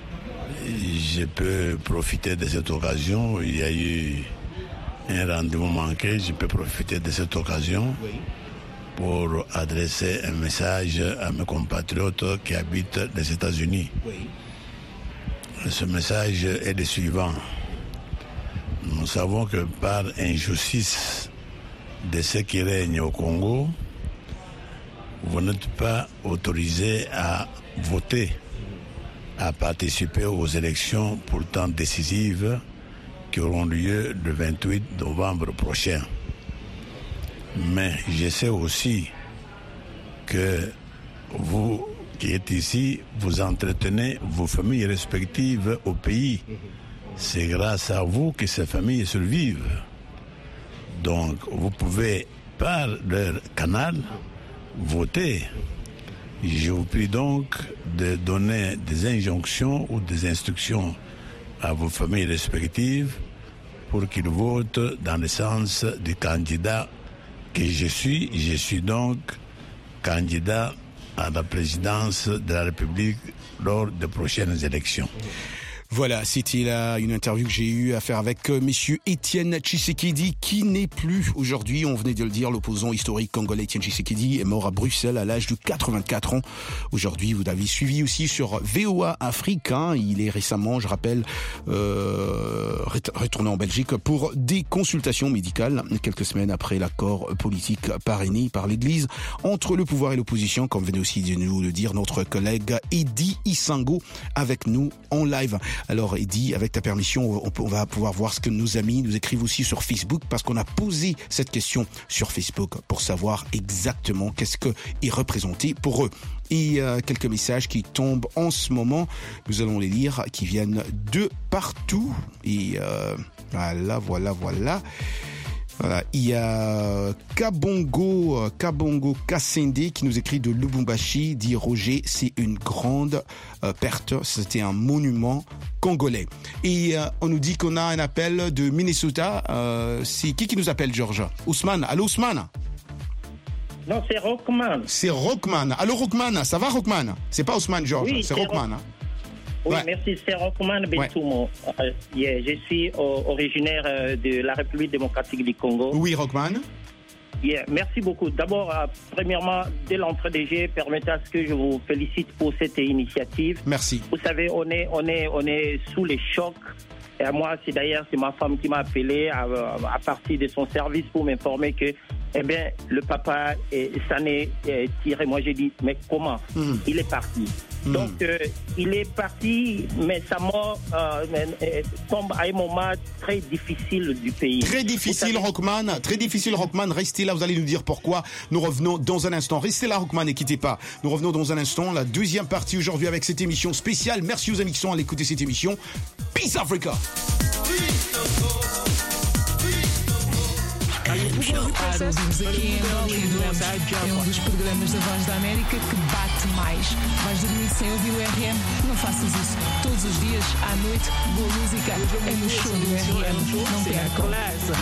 Je peux profiter de cette occasion. Il y a eu un rendez-vous manqué. Je peux profiter de cette occasion oui. pour adresser un message à mes compatriotes qui habitent les États-Unis. Oui. Ce message est le suivant. Nous savons que par injustice de ce qui règne au Congo, vous n'êtes pas autorisé à voter, à participer aux élections pourtant décisives qui auront lieu le vingt-huit novembre prochain. Mais je sais aussi que vous qui êtes ici, vous entretenez vos familles respectives au pays. C'est grâce à vous que ces familles survivent. Donc, vous pouvez, par leur canal, voter. Je vous prie donc de donner des injonctions ou des instructions à vos familles respectives pour qu'ils votent dans le sens du candidat que je suis. Je suis donc candidat à la présidence de la République lors des prochaines élections. Voilà, c'était là une interview que j'ai eu à faire avec euh, monsieur Étienne Tshisekedi, qui n'est plus aujourd'hui, on venait de le dire, l'opposant historique congolais Étienne Tshisekedi est mort à Bruxelles à l'âge de quatre-vingt-quatre ans. Aujourd'hui, vous l'avez suivi aussi sur V O A Afrique, hein. Il est récemment, je rappelle, euh, retourné en Belgique pour des consultations médicales, quelques semaines après l'accord politique parrainé par l'Église entre le pouvoir et l'opposition, comme venait aussi de nous le dire notre collègue Eddy Sango avec nous en live. Alors Eddy, avec ta permission, on, peut, on va pouvoir voir ce que nos amis nous écrivent aussi sur Facebook, parce qu'on a posé cette question sur Facebook pour savoir exactement qu'est-ce qu'il représentait pour eux. Et euh, quelques messages qui tombent en ce moment, nous allons les lire, qui viennent de partout. Et euh, voilà, voilà, voilà. Voilà, il y a Kabongo, Kabongo Kassende qui nous écrit de Lubumbashi, dit Roger, c'est une grande euh, perte, c'était un monument congolais. Et euh, on nous dit qu'on a un appel de Minnesota, euh, c'est qui qui nous appelle, Georges? Ousmane, allô Ousmane? Non, c'est Rockman. C'est Rockman, allô Rockman, ça va Rockman? C'est pas Ousmane, Georges, oui, c'est, c'est Rockman. Hein. Oui, ouais. Merci. C'est Rockman Bentoumo. Ouais. Euh, yeah, je suis euh, originaire euh, de la République démocratique du Congo. Oui, Rockman. Yeah, merci beaucoup. D'abord, euh, premièrement, dès l'entrée des jeux, permettez à ce que je vous félicite pour cette initiative. Merci. Vous savez, on est, on est, on est sous les chocs. Et moi, c'est d'ailleurs c'est ma femme qui m'a appelé à, à partir de son service pour m'informer que, eh bien, le papa eh, s'en est eh, tiré. Moi, j'ai dit, mais comment? Mm. Il est parti. Mm. Donc, euh, il est parti, mais sa mort euh, euh, tombe à un moment très difficile du pays. Très difficile, savez... Rockman. Très difficile, Rockman. Restez là, vous allez nous dire pourquoi. Nous revenons dans un instant. Restez là, Rockman, ne quittez pas. Nous revenons dans un instant. La deuxième partie aujourd'hui avec cette émission spéciale. Merci aux amis qui sont à l'écouter cette émission. Peace Africa. R M Para ouvirmos aqui em Angola e duramos é um dos programas da Voz da América que bate mais. Vais dormir sem ouvir o R M? Não faças isso. Todos os dias, à noite, boa música é no show do R M. Não percam.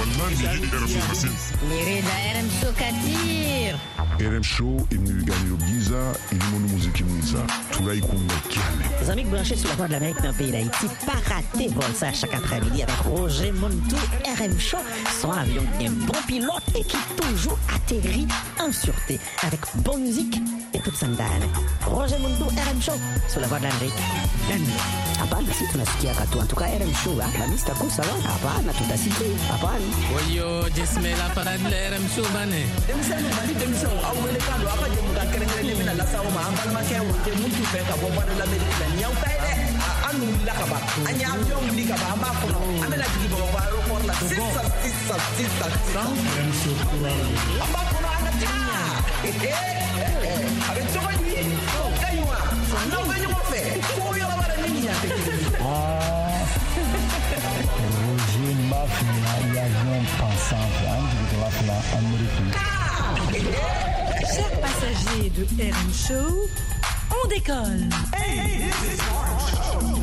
Lirida R M Show Katir. R M Show est venu gagner au Giza et le monde musique Giza. Tout là, il compte le Les amis branchés sur la voie de l'Amérique dans le pays d'Haïti, pas rater vol ça chaque après-midi avec Roger Montou, R M Show, son avion qui est un bon pilote et qui toujours atterrit en sûreté avec bonne musique et toute sa dame. Roger Montou, R M Show, sur la voie de l'Amérique. Hapana, si tunasikia katu. En tout cas, R M Show, la mista kusa wa. Hapana, tutasikia. Hapana. Oyo, jismela para de R M Show bane. Demisano bali demisano awele kando apa je muda kerengere mina la sawo ma ambal ma ke wote muntu fe ka bo bada la medina nyaw tay de anu la ka ba anya avion li ka ba amba ko no amela jigi bo ba ro por la sissa sissa sissa R M Show amba ko no ana tinya eh avec so bani kaywa no bani mo fe ko yo ba la niña te ah Roger Mafia l'avion pensant de la plan américain. Chers passagers de R M Show, on décolle. Hey, this is R M Show.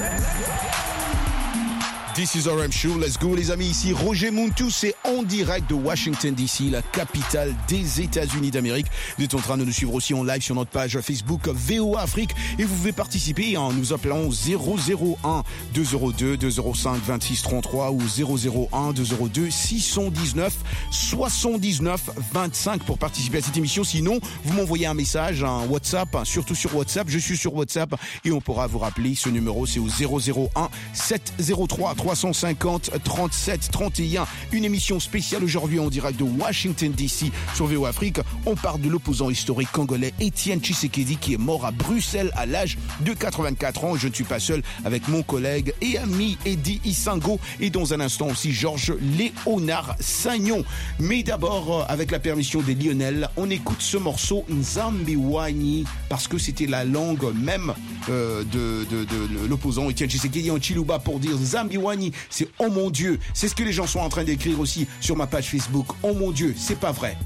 This is R M Show, let's go les amis, ici Roger Montou, c'est en direct de Washington D C, la capitale des États-Unis d'Amérique. Vous êtes en train de nous suivre aussi en live sur notre page Facebook V O A Afrique et vous pouvez participer en nous appelant zéro zéro un deux zéro deux deux zéro cinq vingt-six trente-trois ou zéro zéro un deux zéro deux six cent dix-neuf soixante-dix-neuf vingt-cinq pour participer à cette émission. Sinon, vous m'envoyez un message, un WhatsApp, surtout sur WhatsApp, je suis sur WhatsApp et on pourra vous rappeler ce numéro, c'est au zéro zéro un sept zéro trois trois cent cinquante trente-sept trente et un. Une émission spéciale aujourd'hui en direct de Washington D C sur V O Afrique. On parle de l'opposant historique congolais Étienne Tshisekedi qui est mort à Bruxelles à l'âge de quatre-vingt-quatre ans. Je ne suis pas seul avec mon collègue et ami Eddie Isango et dans un instant aussi Georges Léonard Sagnon. Mais d'abord, avec la permission des Lionel, on écoute ce morceau Nzambiwani parce que c'était la langue même euh, de, de, de, de l'opposant Étienne Tshisekedi en Chiluba pour dire Nzambiwani. C'est oh mon Dieu, c'est ce que les gens sont en train d'écrire aussi sur ma page Facebook. Oh mon Dieu, c'est pas vrai.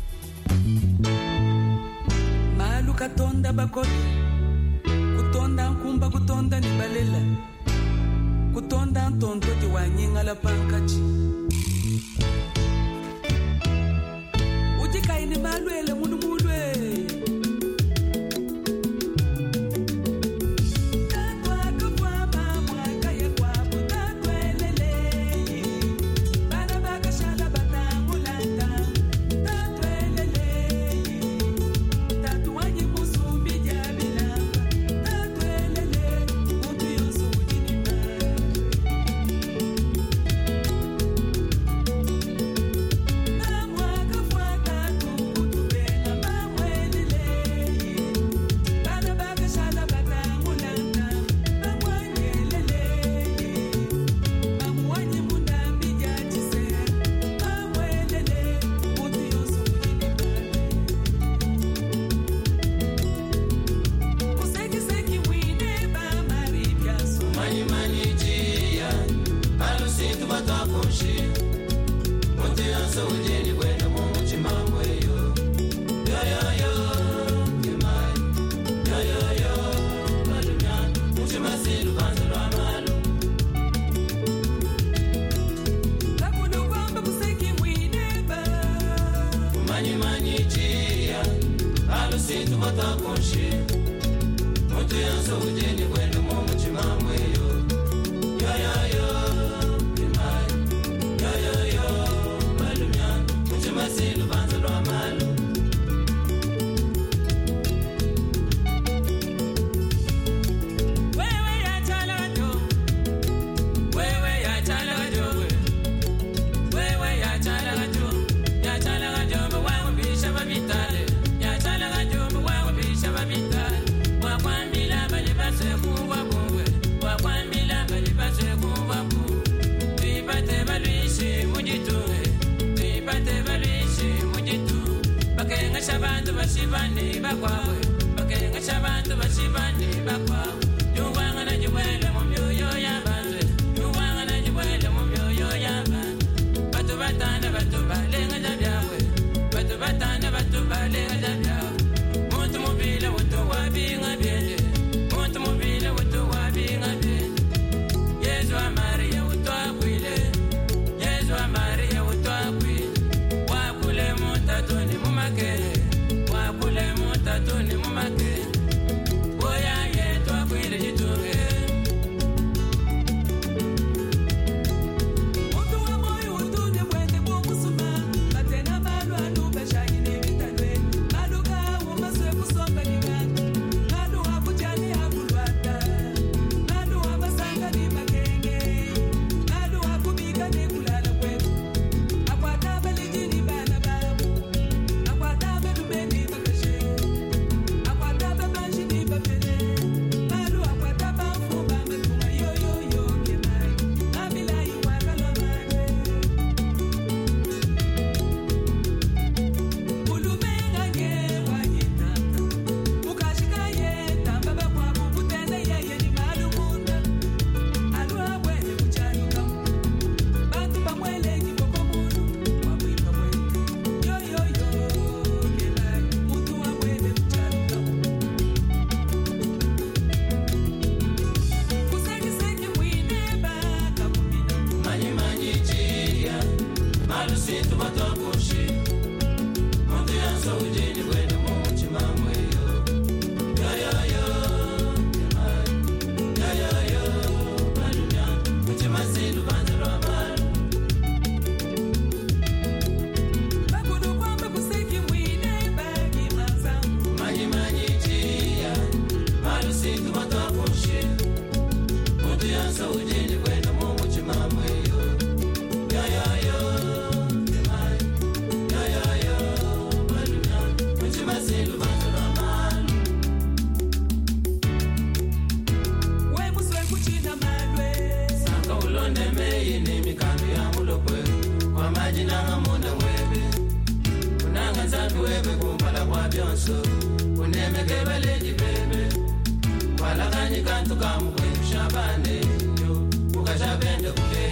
Maluka tonda bakoli, kutonda nkumba kutonda nibalela, kutonda ntonto tiwanyinga la pankachi. Utika ini maluele munu mulwe. Shabantu bashibane bakwawe bakenga shabantu bashibane bakwawe yubanga na jibwele mu myoyo yabanze yubanga na jibwele mu myoyo yabanze batu batanda batu balenga jabyawe webe kumpala kwa byonso unemeke baleji bebe walakanye kantu kamukwe shabane yo ukashabende kule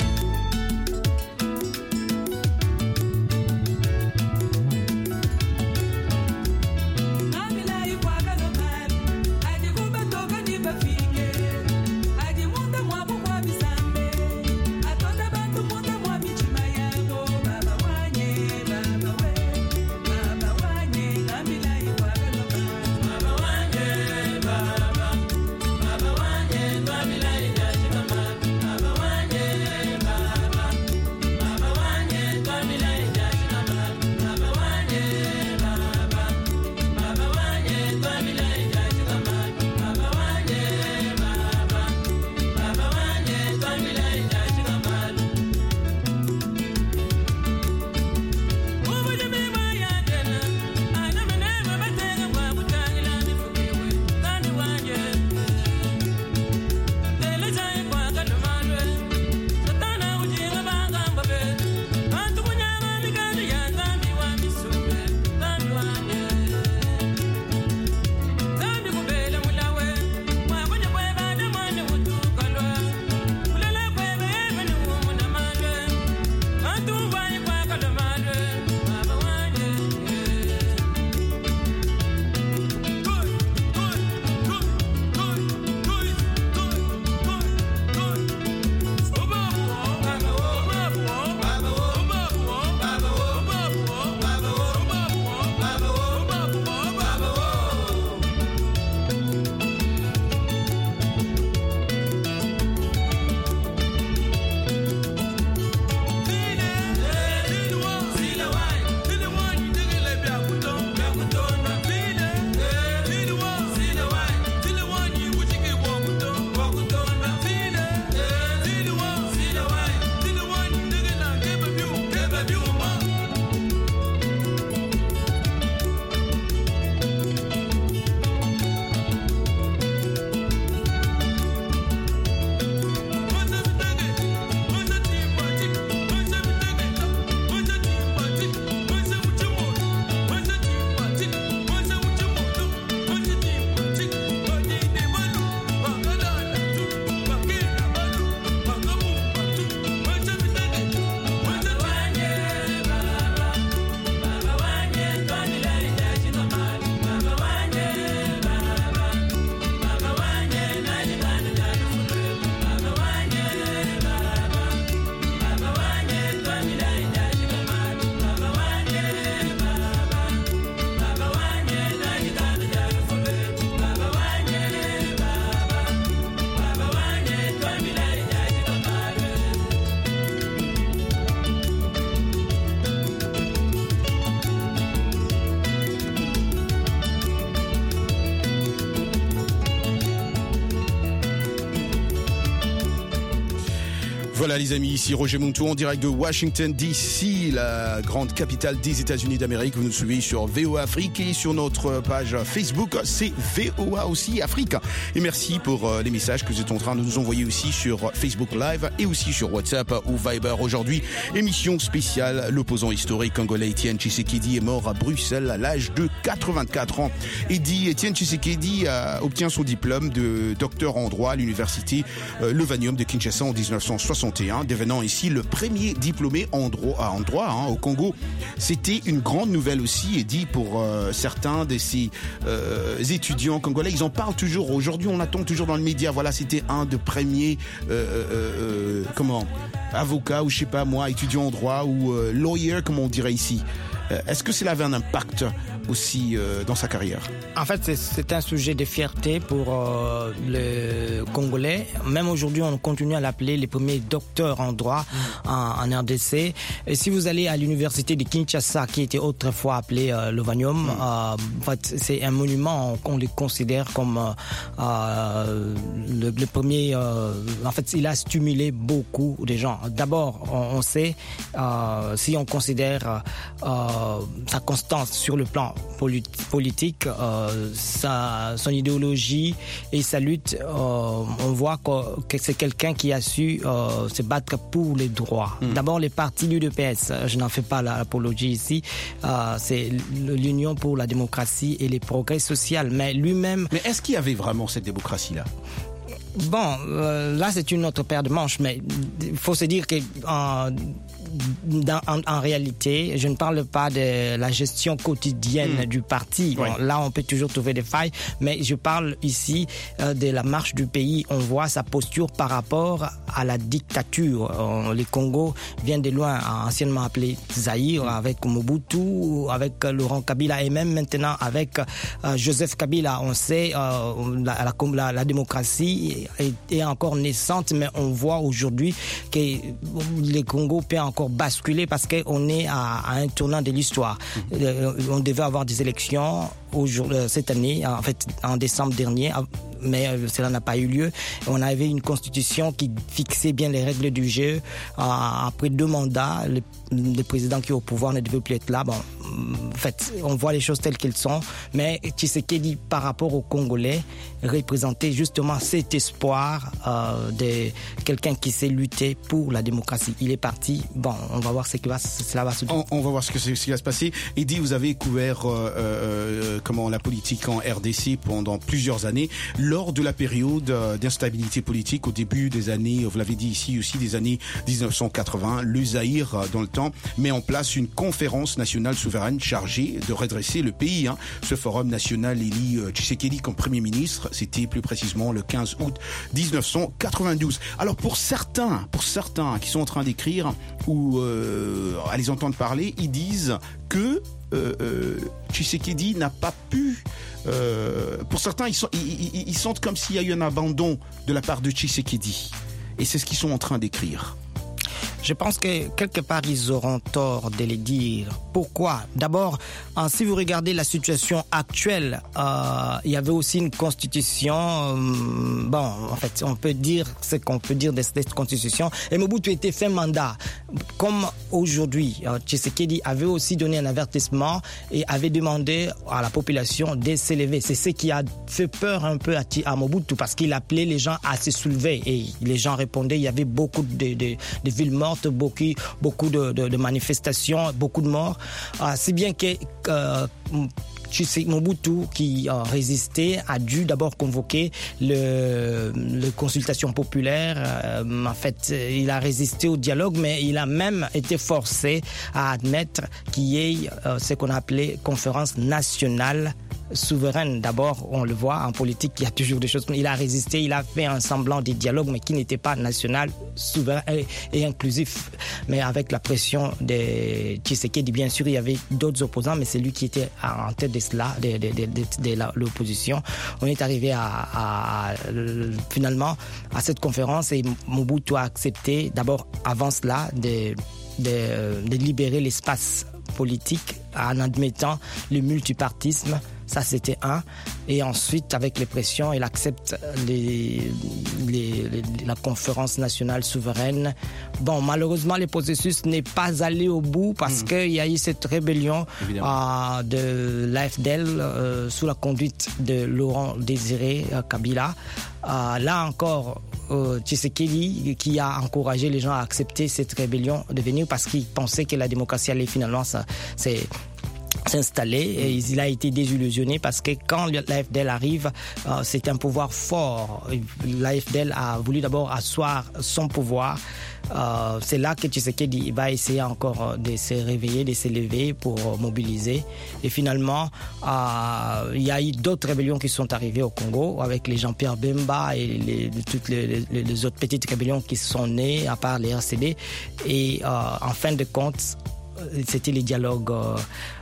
Voilà les amis, ici Roger Montou en direct de Washington D C, la grande capitale des États-Unis d'Amérique. Vous nous suivez sur V O A Afrique et sur notre page Facebook, c'est V O A aussi Afrique. Et merci pour les messages que vous êtes en train de nous envoyer aussi sur Facebook Live et aussi sur WhatsApp ou Viber. Aujourd'hui, émission spéciale, l'opposant historique congolais Etienne Tshisekedi est mort à Bruxelles à l'âge de quatre-vingt-quatre ans. Et dit Etienne Tshisekedi a, obtient son diplôme de docteur en droit à l'université euh, Levanium de Kinshasa en dix-neuf cent soixante et un, devenant ici le premier diplômé en droit, en droit hein, au Congo. C'était une grande nouvelle aussi, et dit pour euh, certains de ces euh, étudiants congolais, ils en parlent toujours. Aujourd'hui, on attend toujours dans le média. Voilà, c'était un des premiers, euh, euh, comment, avocats ou je sais pas moi, étudiants en droit ou euh, lawyer, comme on dirait ici. Euh, est-ce que cela avait un impact aussi euh, dans sa carrière? En fait, c'est, c'est un sujet de fierté pour euh, le Congolais. Même aujourd'hui, on continue à l'appeler les premiers docteurs en droit mmh. en, en R D C. Et si vous allez à l'université de Kinshasa, qui était autrefois appelée euh, Levanium, mmh. euh, en fait, c'est un monument, on, on le considère comme euh, le, le premier... Euh, en fait, il a stimulé beaucoup de gens. D'abord, on, on sait, euh, si on considère... Euh, euh, sa constance sur le plan polit- politique, euh, sa, son idéologie et sa lutte, euh, on voit que, que c'est quelqu'un qui a su euh, se battre pour les droits. Mmh. D'abord, les partis l'U D P S, je n'en fais pas l'apologie ici, euh, c'est l'Union pour la démocratie et les progrès sociaux, mais lui-même... Mais est-ce qu'il y avait vraiment cette démocratie-là ? Bon, euh, là c'est une autre paire de manches, mais il faut se dire que euh, dans, en, en réalité, je ne parle pas de la gestion quotidienne mmh. du parti. Bon, oui. Là, on peut toujours trouver des failles, mais je parle ici euh, de la marche du pays. On voit sa posture par rapport à la dictature. Euh, le Congo vient de loin, anciennement appelé Zaïre, mmh. avec Mobutu, avec Laurent Kabila et même maintenant avec euh, Joseph Kabila. On sait euh, la, la, la, la démocratie est, est encore naissante, mais on voit aujourd'hui que le Congo peut encore basculer parce qu'on est à, à un tournant de l'histoire. Mmh. On devait avoir des élections aujourd'hui, cette année, en fait en décembre dernier, mais cela n'a pas eu lieu. On avait une constitution qui fixait bien les règles du jeu. Après deux mandats, le, le président qui est au pouvoir ne devait plus être là. Bon, en fait, on voit les choses telles qu'elles sont, mais Tshisekedi, par rapport aux Congolais, représentait justement cet espoir euh, de quelqu'un qui sait lutter pour la démocratie. Il est parti. Bon, on va voir ce qui va, cela va se on, on va voir ce, que, ce qui va se passer. Eddy, vous avez couvert euh, euh, comment la politique en R D C pendant plusieurs années. Lors de la période d'instabilité politique au début des années, vous l'avez dit ici aussi, des années dix-neuf cent quatre-vingts, le Zaïre, dans le temps, met en place une conférence nationale souveraine chargée de redresser le pays. Hein. Ce forum national élit Tshisekedi comme Premier ministre. C'était plus précisément le quinze août dix-neuf cent quatre-vingt-douze. Alors pour certains, pour certains qui sont en train d'écrire ou euh, à les entendre parler, ils disent que euh, euh, Tshisekedi n'a pas pu... Euh, pour certains, ils, sont, ils, ils, ils sentent comme s'il y a eu un abandon de la part de Tshisekedi. Et c'est ce qu'ils sont en train d'écrire. Je pense que quelque part, ils auront tort de le dire. Pourquoi ? D'abord, hein, si vous regardez la situation actuelle, euh, il y avait aussi une constitution. Euh, bon, en fait, on peut dire ce qu'on peut dire de cette constitution. Et Mobutu était fait mandat. Comme aujourd'hui, euh, Tshisekedi avait aussi donné un avertissement et avait demandé à la population de s'élever. C'est ce qui a fait peur un peu à, à Mobutu parce qu'il appelait les gens à se soulever. Et les gens répondaient. Il y avait beaucoup de, de, de villes mortes, beaucoup, beaucoup de, de, de manifestations, beaucoup de morts. Euh, c'est bien que euh, Mobutu, qui a résisté, a dû d'abord convoquer le, le consultation populaire. Euh, en fait, il a résisté au dialogue, mais il a même été forcé à admettre qu'il y ait euh, ce qu'on a appelé conférence nationale souveraine. D'abord, on le voit en politique, il y a toujours des choses. Il a résisté, il a fait un semblant de dialogue, mais qui n'était pas national, souverain et, et inclusif. Mais avec la pression de Tshisekedi, bien sûr, il y avait d'autres opposants, mais c'est lui qui était en tête de cela, de, de, de, de, de l'opposition. On est arrivé à, à, à finalement à cette conférence et Mobutu a accepté, d'abord avant cela, de, de, de libérer l'espace politique en admettant le multipartisme. Ça, c'était un. Et ensuite, avec les pressions, il accepte les, les, les, la conférence nationale souveraine. Bon, malheureusement, le processus n'est pas allé au bout parce mmh. qu'il y a eu cette rébellion euh, de l'A F D L euh, sous la conduite de Laurent Désiré euh, Kabila. Euh, là encore, euh, Tshisekedi qui a encouragé les gens à accepter cette rébellion de venir parce qu'il pensait que la démocratie allait finalement ça, c'est s'installer et il a été désillusionné parce que quand l'A F D L arrive, euh, c'est un pouvoir fort. L'A F D L a voulu d'abord asseoir son pouvoir. Euh, c'est là que Tshisekedi va essayer encore de se réveiller, de s'élever pour mobiliser. Et finalement, euh, il y a eu d'autres rébellions qui sont arrivées au Congo avec les Jean-Pierre Bemba et les, toutes les, les, les autres petites rébellions qui sont nées à part les R C D. Et euh, en fin de compte, c'était les dialogues euh,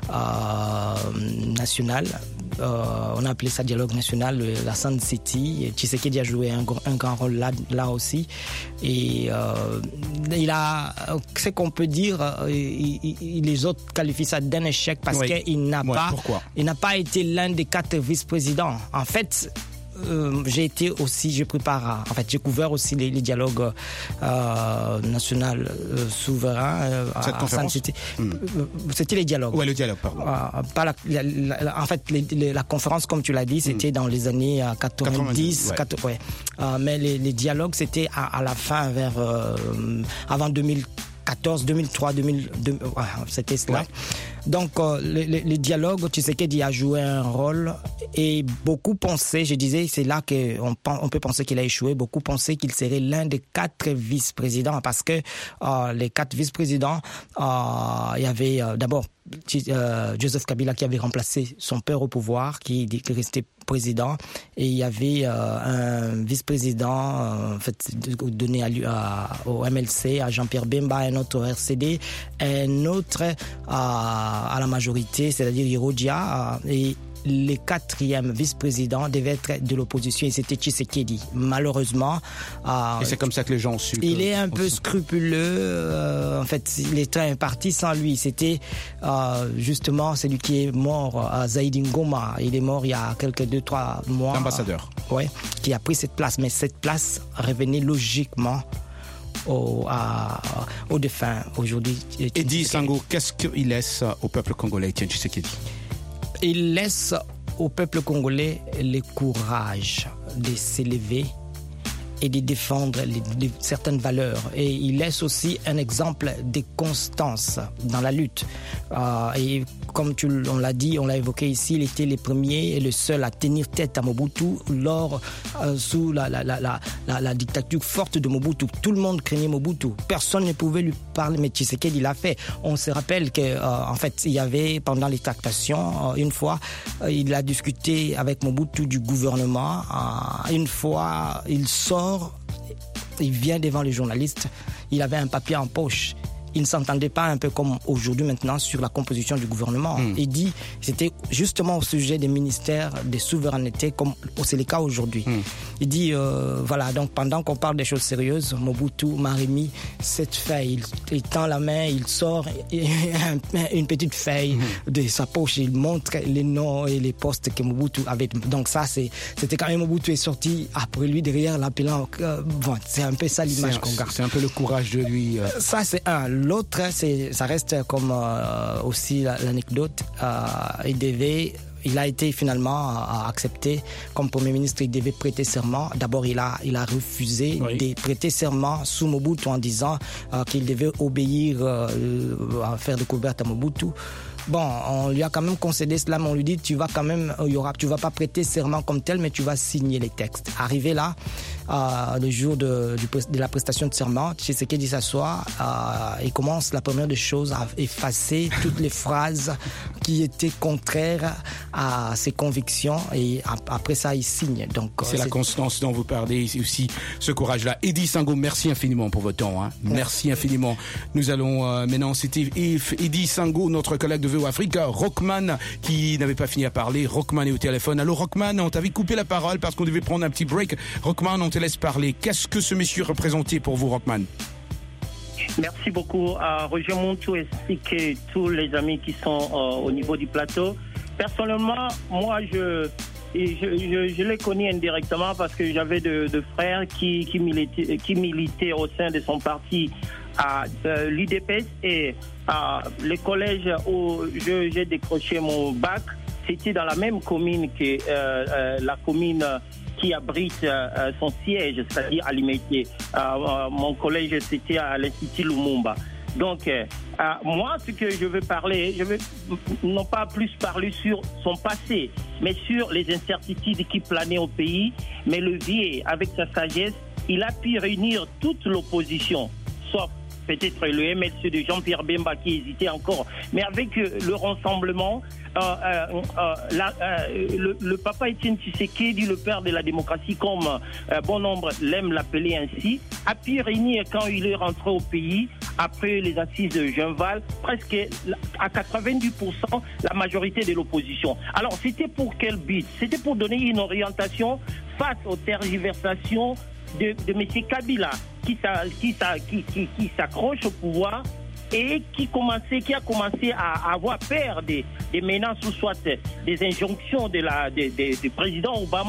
euh, national. Euh, on a appelé ça dialogue national, la Sun City. Tshisekedi a joué un, un grand rôle là, là aussi. Et euh, il a, ce qu'on peut dire, il, il, les autres qualifient ça d'un échec parce oui. qu'il n'a ouais, pas, pourquoi il n'a pas été l'un des quatre vice-présidents. En fait, euh, j'ai été aussi, je prépare, en fait, j'ai couvert aussi les, les dialogues euh, national euh, souverains. Euh, Cette à, conférence à c'était, hmm. euh, c'était les dialogues. Ouais, le dialogue, pardon. Euh, pas la, la, la, en fait, les, les, la conférence, comme tu l'as dit, c'était hmm. dans les années euh, quatre-vingt-dix. Ouais. quatre, ouais. Euh, mais les, les dialogues, c'était à, à la fin, vers euh, avant deux mille quatorze, deux mille trois, deux mille deux, ouais, c'était cela. Ouais. Donc, euh, les, les, les dialogues, Tshisekedi a joué un rôle et beaucoup pensaient, je disais, c'est là qu'on on peut penser qu'il a échoué, beaucoup pensaient qu'il serait l'un des quatre vice-présidents parce que euh, les quatre vice-présidents, euh, il y avait euh, d'abord euh, Joseph Kabila qui avait remplacé son père au pouvoir, qui, qui restait président, et il y avait euh, un vice-président euh, en fait, donné à, à, au M L C, à Jean-Pierre Bemba, un autre au R C D, un autre à, à la majorité, c'est-à-dire Hirodia, et les quatrièmes vice-présidents devaient être de l'opposition et c'était Tshisekedi. Malheureusement... Euh, et c'est comme ça que les gens ont su. Il est un peu scrupuleux. Euh, en fait, il est parti sans lui. C'était euh, justement celui qui est mort, euh, Zaïdi Ngoma. Il est mort il y a quelques deux, trois mois. L'ambassadeur. Euh, oui, qui a pris cette place. Mais cette place revenait logiquement Au, à, au défunt aujourd'hui. Eddy Sango, qu'est-ce qu'il laisse au peuple congolais, Etienne Tshisekedi? Il laisse au peuple congolais le courage de s'élever et de défendre les, les, certaines valeurs. Et il laisse aussi un exemple de constance dans la lutte. Euh, et comme tu, on l'a dit, on l'a évoqué ici, il était le premier et le seul à tenir tête à Mobutu lors, euh, sous la, la, la, la, la, la dictature forte de Mobutu. Tout le monde craignait Mobutu. Personne ne pouvait lui parler, mais Tshisekedi l'a fait. On se rappelle que, euh, en fait, il y avait, pendant les tractations, euh, une fois, euh, il a discuté avec Mobutu du gouvernement. Euh, une fois, il sort, il vient devant les journalistes, il avait un papier en poche. Il ne s'entendait pas un peu comme aujourd'hui maintenant sur la composition du gouvernement. Mmh. Il dit, c'était justement au sujet des ministères des souverainetés comme c'est le cas aujourd'hui. Mmh. Il dit, euh, voilà, donc pendant qu'on parle des choses sérieuses, Mobutu m'a remis cette feuille. Il, il tend la main, il sort une petite feuille mmh. de sa poche. Il montre les noms et les postes que Mobutu avait. Donc ça, c'est, c'était quand même Mobutu est sorti après lui derrière l'appelant. Euh, bon, c'est un peu ça l'image qu'on garde. C'est un peu le courage de lui. Euh... Ça, c'est un. L'autre, c'est, ça reste comme euh, aussi l'anecdote. Euh, il devait, il a été finalement euh, accepté comme Premier ministre. Il devait prêter serment. D'abord, il a, il a refusé oui. de prêter serment sous Mobutu en disant euh, qu'il devait obéir, euh, à faire découverte à Mobutu. Bon, on lui a quand même concédé cela, mais on lui dit tu vas quand même, il y aura, tu vas pas prêter serment comme tel, mais tu vas signer les textes. Arrivé là, euh, le jour de, du, de la prestation de serment, Tshisekedi s'assoit, euh, il commence la première des choses à effacer toutes les phrases qui étaient contraires à ses convictions et après ça il signe. Donc c'est, c'est la constance dont vous parlez, c'est aussi ce courage-là. Eddy Sango, merci infiniment pour votre temps. Hein. Merci infiniment. Nous allons euh, maintenant, c'était Eddy Sango, notre collègue de V O Africa, Rockman, qui n'avait pas fini à parler. Rockman est au téléphone. Allô Rockman, on t'avait coupé la parole parce qu'on devait prendre un petit break. Rockman, on te laisse parler. Qu'est-ce que ce monsieur représentait pour vous, Rockman? Merci beaucoup à Roger Montou ainsi que tous les amis qui sont euh, au niveau du plateau. Personnellement, moi, je, je, je, je l'ai connu indirectement parce que j'avais de, de frères qui, qui, militaient, qui militaient au sein de son parti à euh, l'U D P S et à le collège où je, j'ai décroché mon bac. C'était dans la même commune que euh, euh, la commune qui abrite euh, son siège, c'est-à-dire à Limete. Euh, mon collège, c'était à l'Institut Lumumba. Donc, euh, euh, moi, ce que je veux parler, je veux non pas plus parler sur son passé, mais sur les incertitudes qui planaient au pays. Mais le vieux, avec sa sagesse, il a pu réunir toute l'opposition, sauf peut-être le M L C de Jean-Pierre Bemba qui hésitait encore. Mais avec euh, le rassemblement, euh, euh, euh, la, euh, le, le papa Etienne Tshisekedi, le père de la démocratie, comme euh, bon nombre l'aiment l'appeler ainsi, a pu réunir quand il est rentré au pays, après les assises de Genval, presque à quatre-vingt-dix pour cent la majorité de l'opposition. Alors c'était pour quel but? C'était pour donner une orientation face aux tergiversations de, de M. Kabila qui, qui, qui, qui, qui s'accroche au pouvoir et qui, commençait, qui a commencé à avoir peur des, des menaces ou soit des injonctions de la, de, de, du président Obama.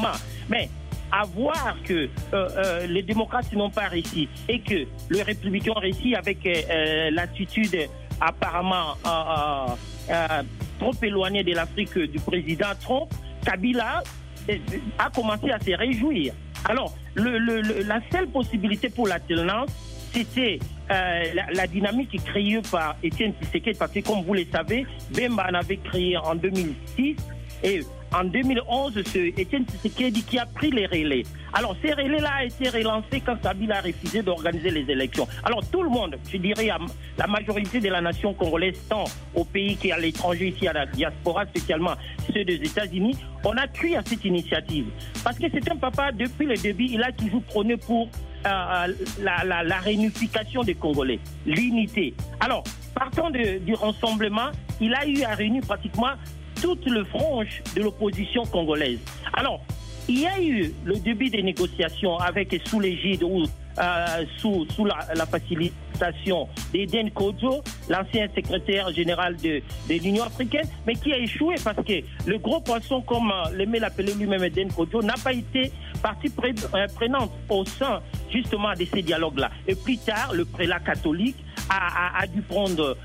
Mais à voir que euh, euh, les démocrates n'ont pas réussi et que le républicain réussit avec euh, l'attitude apparemment euh, euh, euh, trop éloignée de l'Afrique du président Trump, Kabila euh, a commencé à se réjouir. Alors, le, le, le, la seule possibilité pour l'alternance, c'était euh, la, la dynamique créée par Étienne Tshisekedi, parce que comme vous le savez, Bemba en avait créé en deux mille six et en deux mille onze, c'est Étienne Tshisekedi qui a pris les relais. Alors, ces relais-là ont été relancés quand Kabila a refusé d'organiser les élections. Alors, tout le monde, je dirais, la majorité de la nation congolaise, tant au pays qu'à l'étranger, ici à la diaspora, spécialement ceux des États-Unis, on a cru à cette initiative. Parce que c'est un papa, depuis le début, il a toujours prôné pour euh, la, la, la réunification des Congolais, l'unité. Alors, partant de, du rassemblement, il a eu à réunir pratiquement toute le frange de l'opposition congolaise. Alors, il y a eu le début des négociations avec sous l'égide ou euh, sous, sous la, la facilitation d'Eden Kodjo, l'ancien secrétaire général de, de l'Union africaine, mais qui a échoué parce que le gros poisson, comme l'aimait l'appeler lui-même Eden Kodjo, n'a pas été partie prenante au sein justement de ces dialogues-là. Et plus tard, le prélat catholique A, a, a dû prendre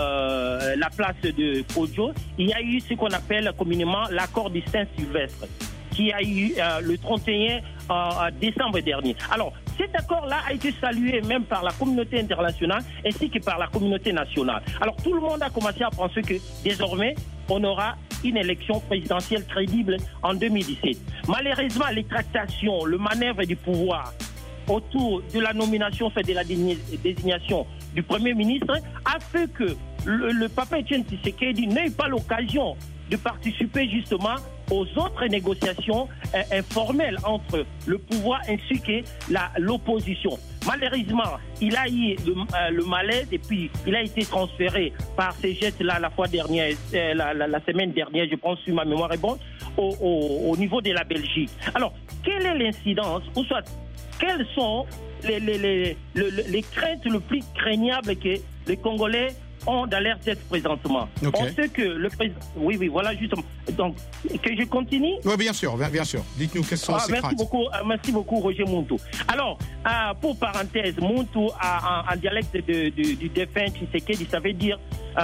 euh, la place de Kodjo. Il y a eu ce qu'on appelle communément l'accord du Saint-Sylvestre, qui a eu euh, le trente et un euh, décembre dernier. Alors, cet accord-là a été salué même par la communauté internationale ainsi que par la communauté nationale. Alors, tout le monde a commencé à penser que désormais, on aura une élection présidentielle crédible en deux mille dix-sept. Malheureusement, les tractations, le manœuvre du pouvoir autour de la nomination, fait de la désignation du Premier ministre, a fait que le, le papa Étienne Tshisekedi n'ait eu pas l'occasion de participer justement aux autres négociations euh, informelles entre le pouvoir ainsi que la, l'opposition. Malheureusement, il a eu le, euh, le malaise et puis il a été transféré par ces gestes-là la fois dernière, euh, la, la, la semaine dernière, je pense, si ma mémoire est bonne, au, au, au niveau de la Belgique. Alors, quelle est l'incidence, ou soit quelles sont les, les, les, les, les craintes les plus craignables que les Congolais ont dans leur tête présentement? Okay. On sait que le président... Oui, oui, voilà, justement. Donc, que je continue? Oui, bien sûr, bien sûr. Dites-nous quelles sont ah, ces merci craintes. Beaucoup, euh, merci beaucoup, Roger Muntu. Alors, euh, pour parenthèse, Muntu, en, en dialecte de, de, du défunt Tshisekedi, ça veut dire euh,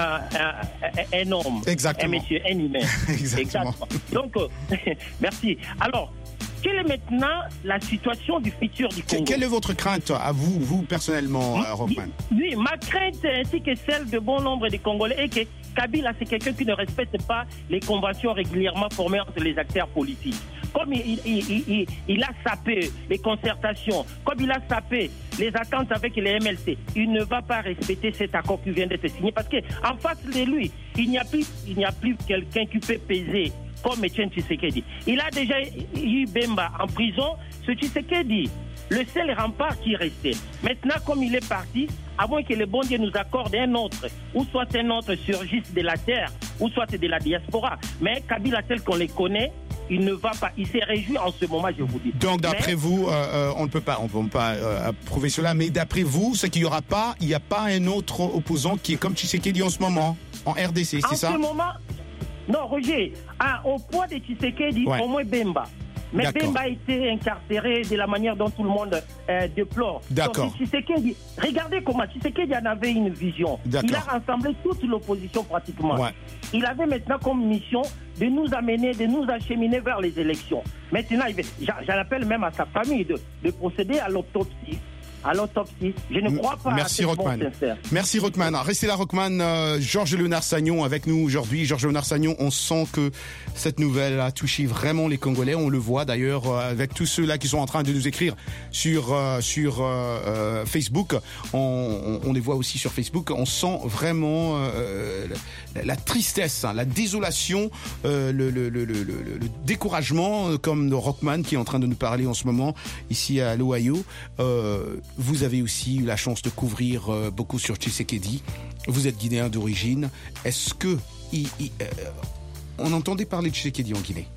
un, un homme. Exactement. Un monsieur, un humain. Exactement. Exactement. Donc, euh, merci. Alors, quelle est maintenant la situation du futur du Congo? Quelle est votre crainte, à vous, vous personnellement, euh, Rockman? Oui, ma crainte ainsi que celle de bon nombre de Congolais est que Kabila, c'est quelqu'un qui ne respecte pas les conventions régulièrement formées entre les acteurs politiques. Comme il, il, il, il, il a sapé les concertations, comme il a sapé les attentes avec les M L C, il ne va pas respecter cet accord qui vient d'être signé parce qu'en face de lui, il n'y a plus, il n'y a plus quelqu'un qui peut peser comme Étienne Tshisekedi. Il a déjà eu Bemba en prison. Ce Tshisekedi, le seul rempart qui restait. Maintenant, comme il est parti, à moins que le bon Dieu nous accorde un autre, ou soit un autre surgisse de la terre, ou soit de la diaspora. Mais Kabila, tel qu'on les connaît, il ne va pas, il s'est réjoui en ce moment, je vous dis. Donc d'après mais... vous, euh, on ne peut pas, on peut pas euh, prouver cela, mais d'après vous, c'est qu'il n'y aura pas, il n'y a pas un autre opposant qui est comme Tshisekedi en ce moment, en R D C, c'est ça? En ce moment, non, Roger, ah, au poids de Tshisekedi, ouais. Au moins Bemba. Mais D'accord. Bemba a été incarcéré de la manière dont tout le monde euh, déplore. D'accord. Donc, Tshisekedi, regardez comment Tshisekedi en avait une vision. D'accord. Il a rassemblé toute l'opposition pratiquement. Ouais. Il avait maintenant comme mission de nous amener, de nous acheminer vers les élections. Maintenant, j'en appelle même à sa famille de, de procéder à l'autopsie. À l'autopsie. Je ne crois pas Merci à Rockman. Merci Rockman. Restez là Rockman. Euh, Georges Léonard Sagnon avec nous aujourd'hui. Georges Léonard Sagnon, on sent que cette nouvelle a touché vraiment les Congolais. On le voit d'ailleurs euh, avec tous ceux-là qui sont en train de nous écrire sur euh, sur euh, Facebook. On, on, on les voit aussi sur Facebook. On sent vraiment euh, la, la tristesse, hein, la désolation, euh, le, le, le, le, le, le découragement, euh, comme le Rockman qui est en train de nous parler en ce moment ici à l'Ohio. Euh, Vous avez aussi eu la chance de couvrir euh, beaucoup sur Tshisekedi. Vous êtes guinéen d'origine. Est-ce que il, il, euh, on entendait parler de Tshisekedi en Guinée?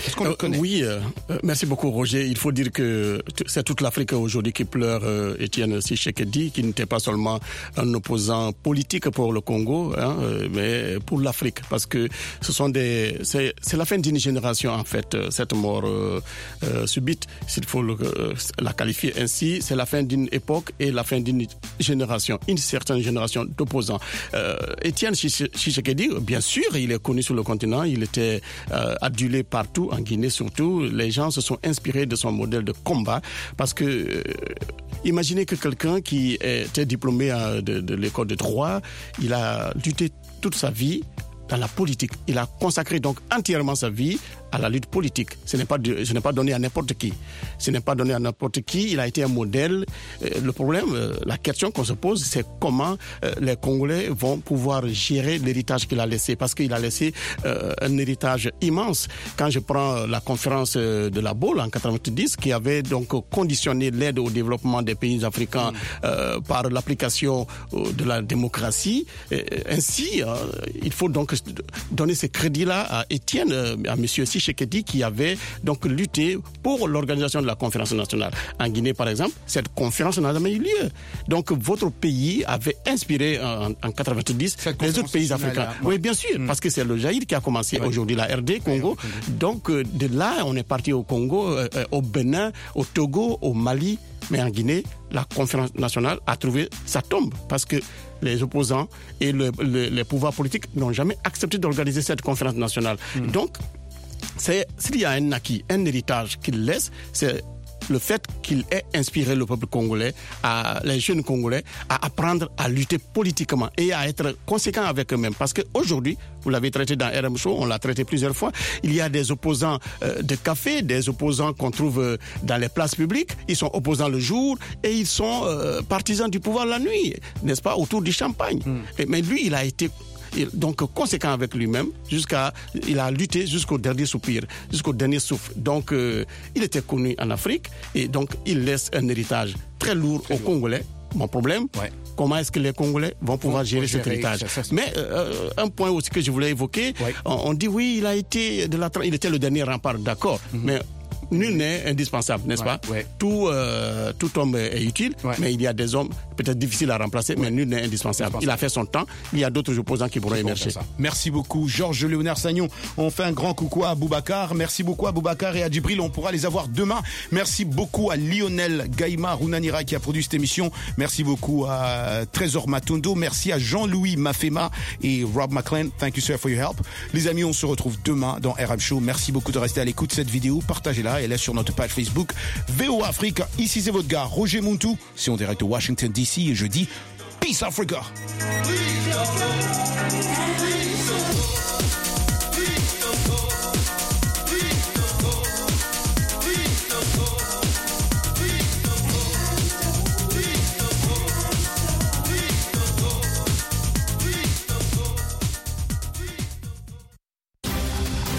Est-ce qu'on euh, le connaît? Oui, euh, merci beaucoup Roger. Il faut dire que c'est toute l'Afrique aujourd'hui qui pleure euh, Étienne Tshisekedi, qui n'était pas seulement un opposant politique pour le Congo, hein, euh, mais pour l'Afrique, parce que ce sont des, c'est, c'est la fin d'une génération en fait, cette mort euh, euh, subite, s'il faut le, euh, la qualifier ainsi, c'est la fin d'une époque et la fin d'une génération, une certaine génération d'opposants. Euh, Étienne Tshisekedi, bien sûr, il est connu sur le continent, il était euh, adulé partout, en Guinée surtout. Les gens se sont inspirés de son modèle de combat parce que euh, imaginez que quelqu'un qui était diplômé euh, de, de l'école de droit, il a lutté toute sa vie dans la politique. Il a consacré donc entièrement sa vie à la lutte politique. Ce n'est pas, de, ce n'est pas donné à n'importe qui. Ce n'est pas donné à n'importe qui. Il a été un modèle. Le problème, la question qu'on se pose, c'est comment les Congolais vont pouvoir gérer l'héritage qu'il a laissé. Parce qu'il a laissé euh, un héritage immense. Quand je prends la conférence de la Baule en quatre-vingt-dix, qui avait donc conditionné l'aide au développement des pays africains mmh. euh, par l'application de la démocratie, et ainsi, euh, il faut donc donner ce crédit-là à Étienne, à monsieur Tshisekedi, qui avait donc lutté pour l'organisation de la conférence nationale. En Guinée, par exemple, cette conférence n'a jamais eu lieu. Donc, votre pays avait inspiré en, en quatre-vingt-dix les autres pays africains. Là, oui, bien sûr, mmh. parce que c'est le Jaïd qui a commencé. Ouais. Aujourd'hui, la R D, Congo. Ouais, donc, de là, on est parti au Congo, euh, au Bénin, au Togo, au Mali. Mais en Guinée, la conférence nationale a trouvé sa tombe parce que les opposants et le, le, les pouvoirs politiques n'ont jamais accepté d'organiser cette conférence nationale. Mmh. Donc, c'est, s'il y a un acquis, un héritage qu'il laisse, c'est le fait qu'il ait inspiré le peuple congolais, à, les jeunes Congolais, à apprendre à lutter politiquement et à être conséquents avec eux-mêmes. Parce qu'aujourd'hui, vous l'avez traité dans R M Show, on l'a traité plusieurs fois, il y a des opposants euh, de café, des opposants qu'on trouve euh, dans les places publiques, ils sont opposants le jour et ils sont euh, partisans du pouvoir la nuit, n'est-ce pas, autour du champagne. Mm. Et, mais lui, il a été donc conséquent avec lui-même, jusqu'à, il a lutté jusqu'au dernier soupir, jusqu'au dernier souffle. Donc, euh, il était connu en Afrique et donc il laisse un héritage très lourd très aux lourd. Congolais. Mon problème, ouais. comment est-ce que les Congolais vont pouvoir Faut gérer, gérer cet héritage? ça, ça, Mais euh, un point aussi que je voulais évoquer, ouais. on, on dit oui, il a été de la, il était le dernier rempart, d'accord, mm-hmm. mais nul n'est indispensable, n'est-ce ouais, pas ouais. Tout, euh, tout homme est utile, ouais. mais il y a des hommes peut-être difficiles à remplacer, ouais. mais nul n'est indispensable. Il a fait son temps, il y a d'autres opposants qui pourront émerger. Merci beaucoup, Georges Léonard Sagnon. On fait un grand coucou à Aboubacar. Merci beaucoup à Aboubacar et à Djibril. On pourra les avoir demain. Merci beaucoup à Lionel Gaïma Runanira qui a produit cette émission. Merci beaucoup à Trésor Matondo. Merci à Jean-Louis Mafema et Rob McLean. Thank you, sir, for your help. Les amis, on se retrouve demain dans R M Show. Merci beaucoup de rester à l'écoute de cette vidéo. Partagez-la. Elle est sur notre page Facebook V O Afrique. Ici, c'est votre gars, Roger Muntu. C'est en direct de Washington D C et je dis Peace Africa. Peace Africa.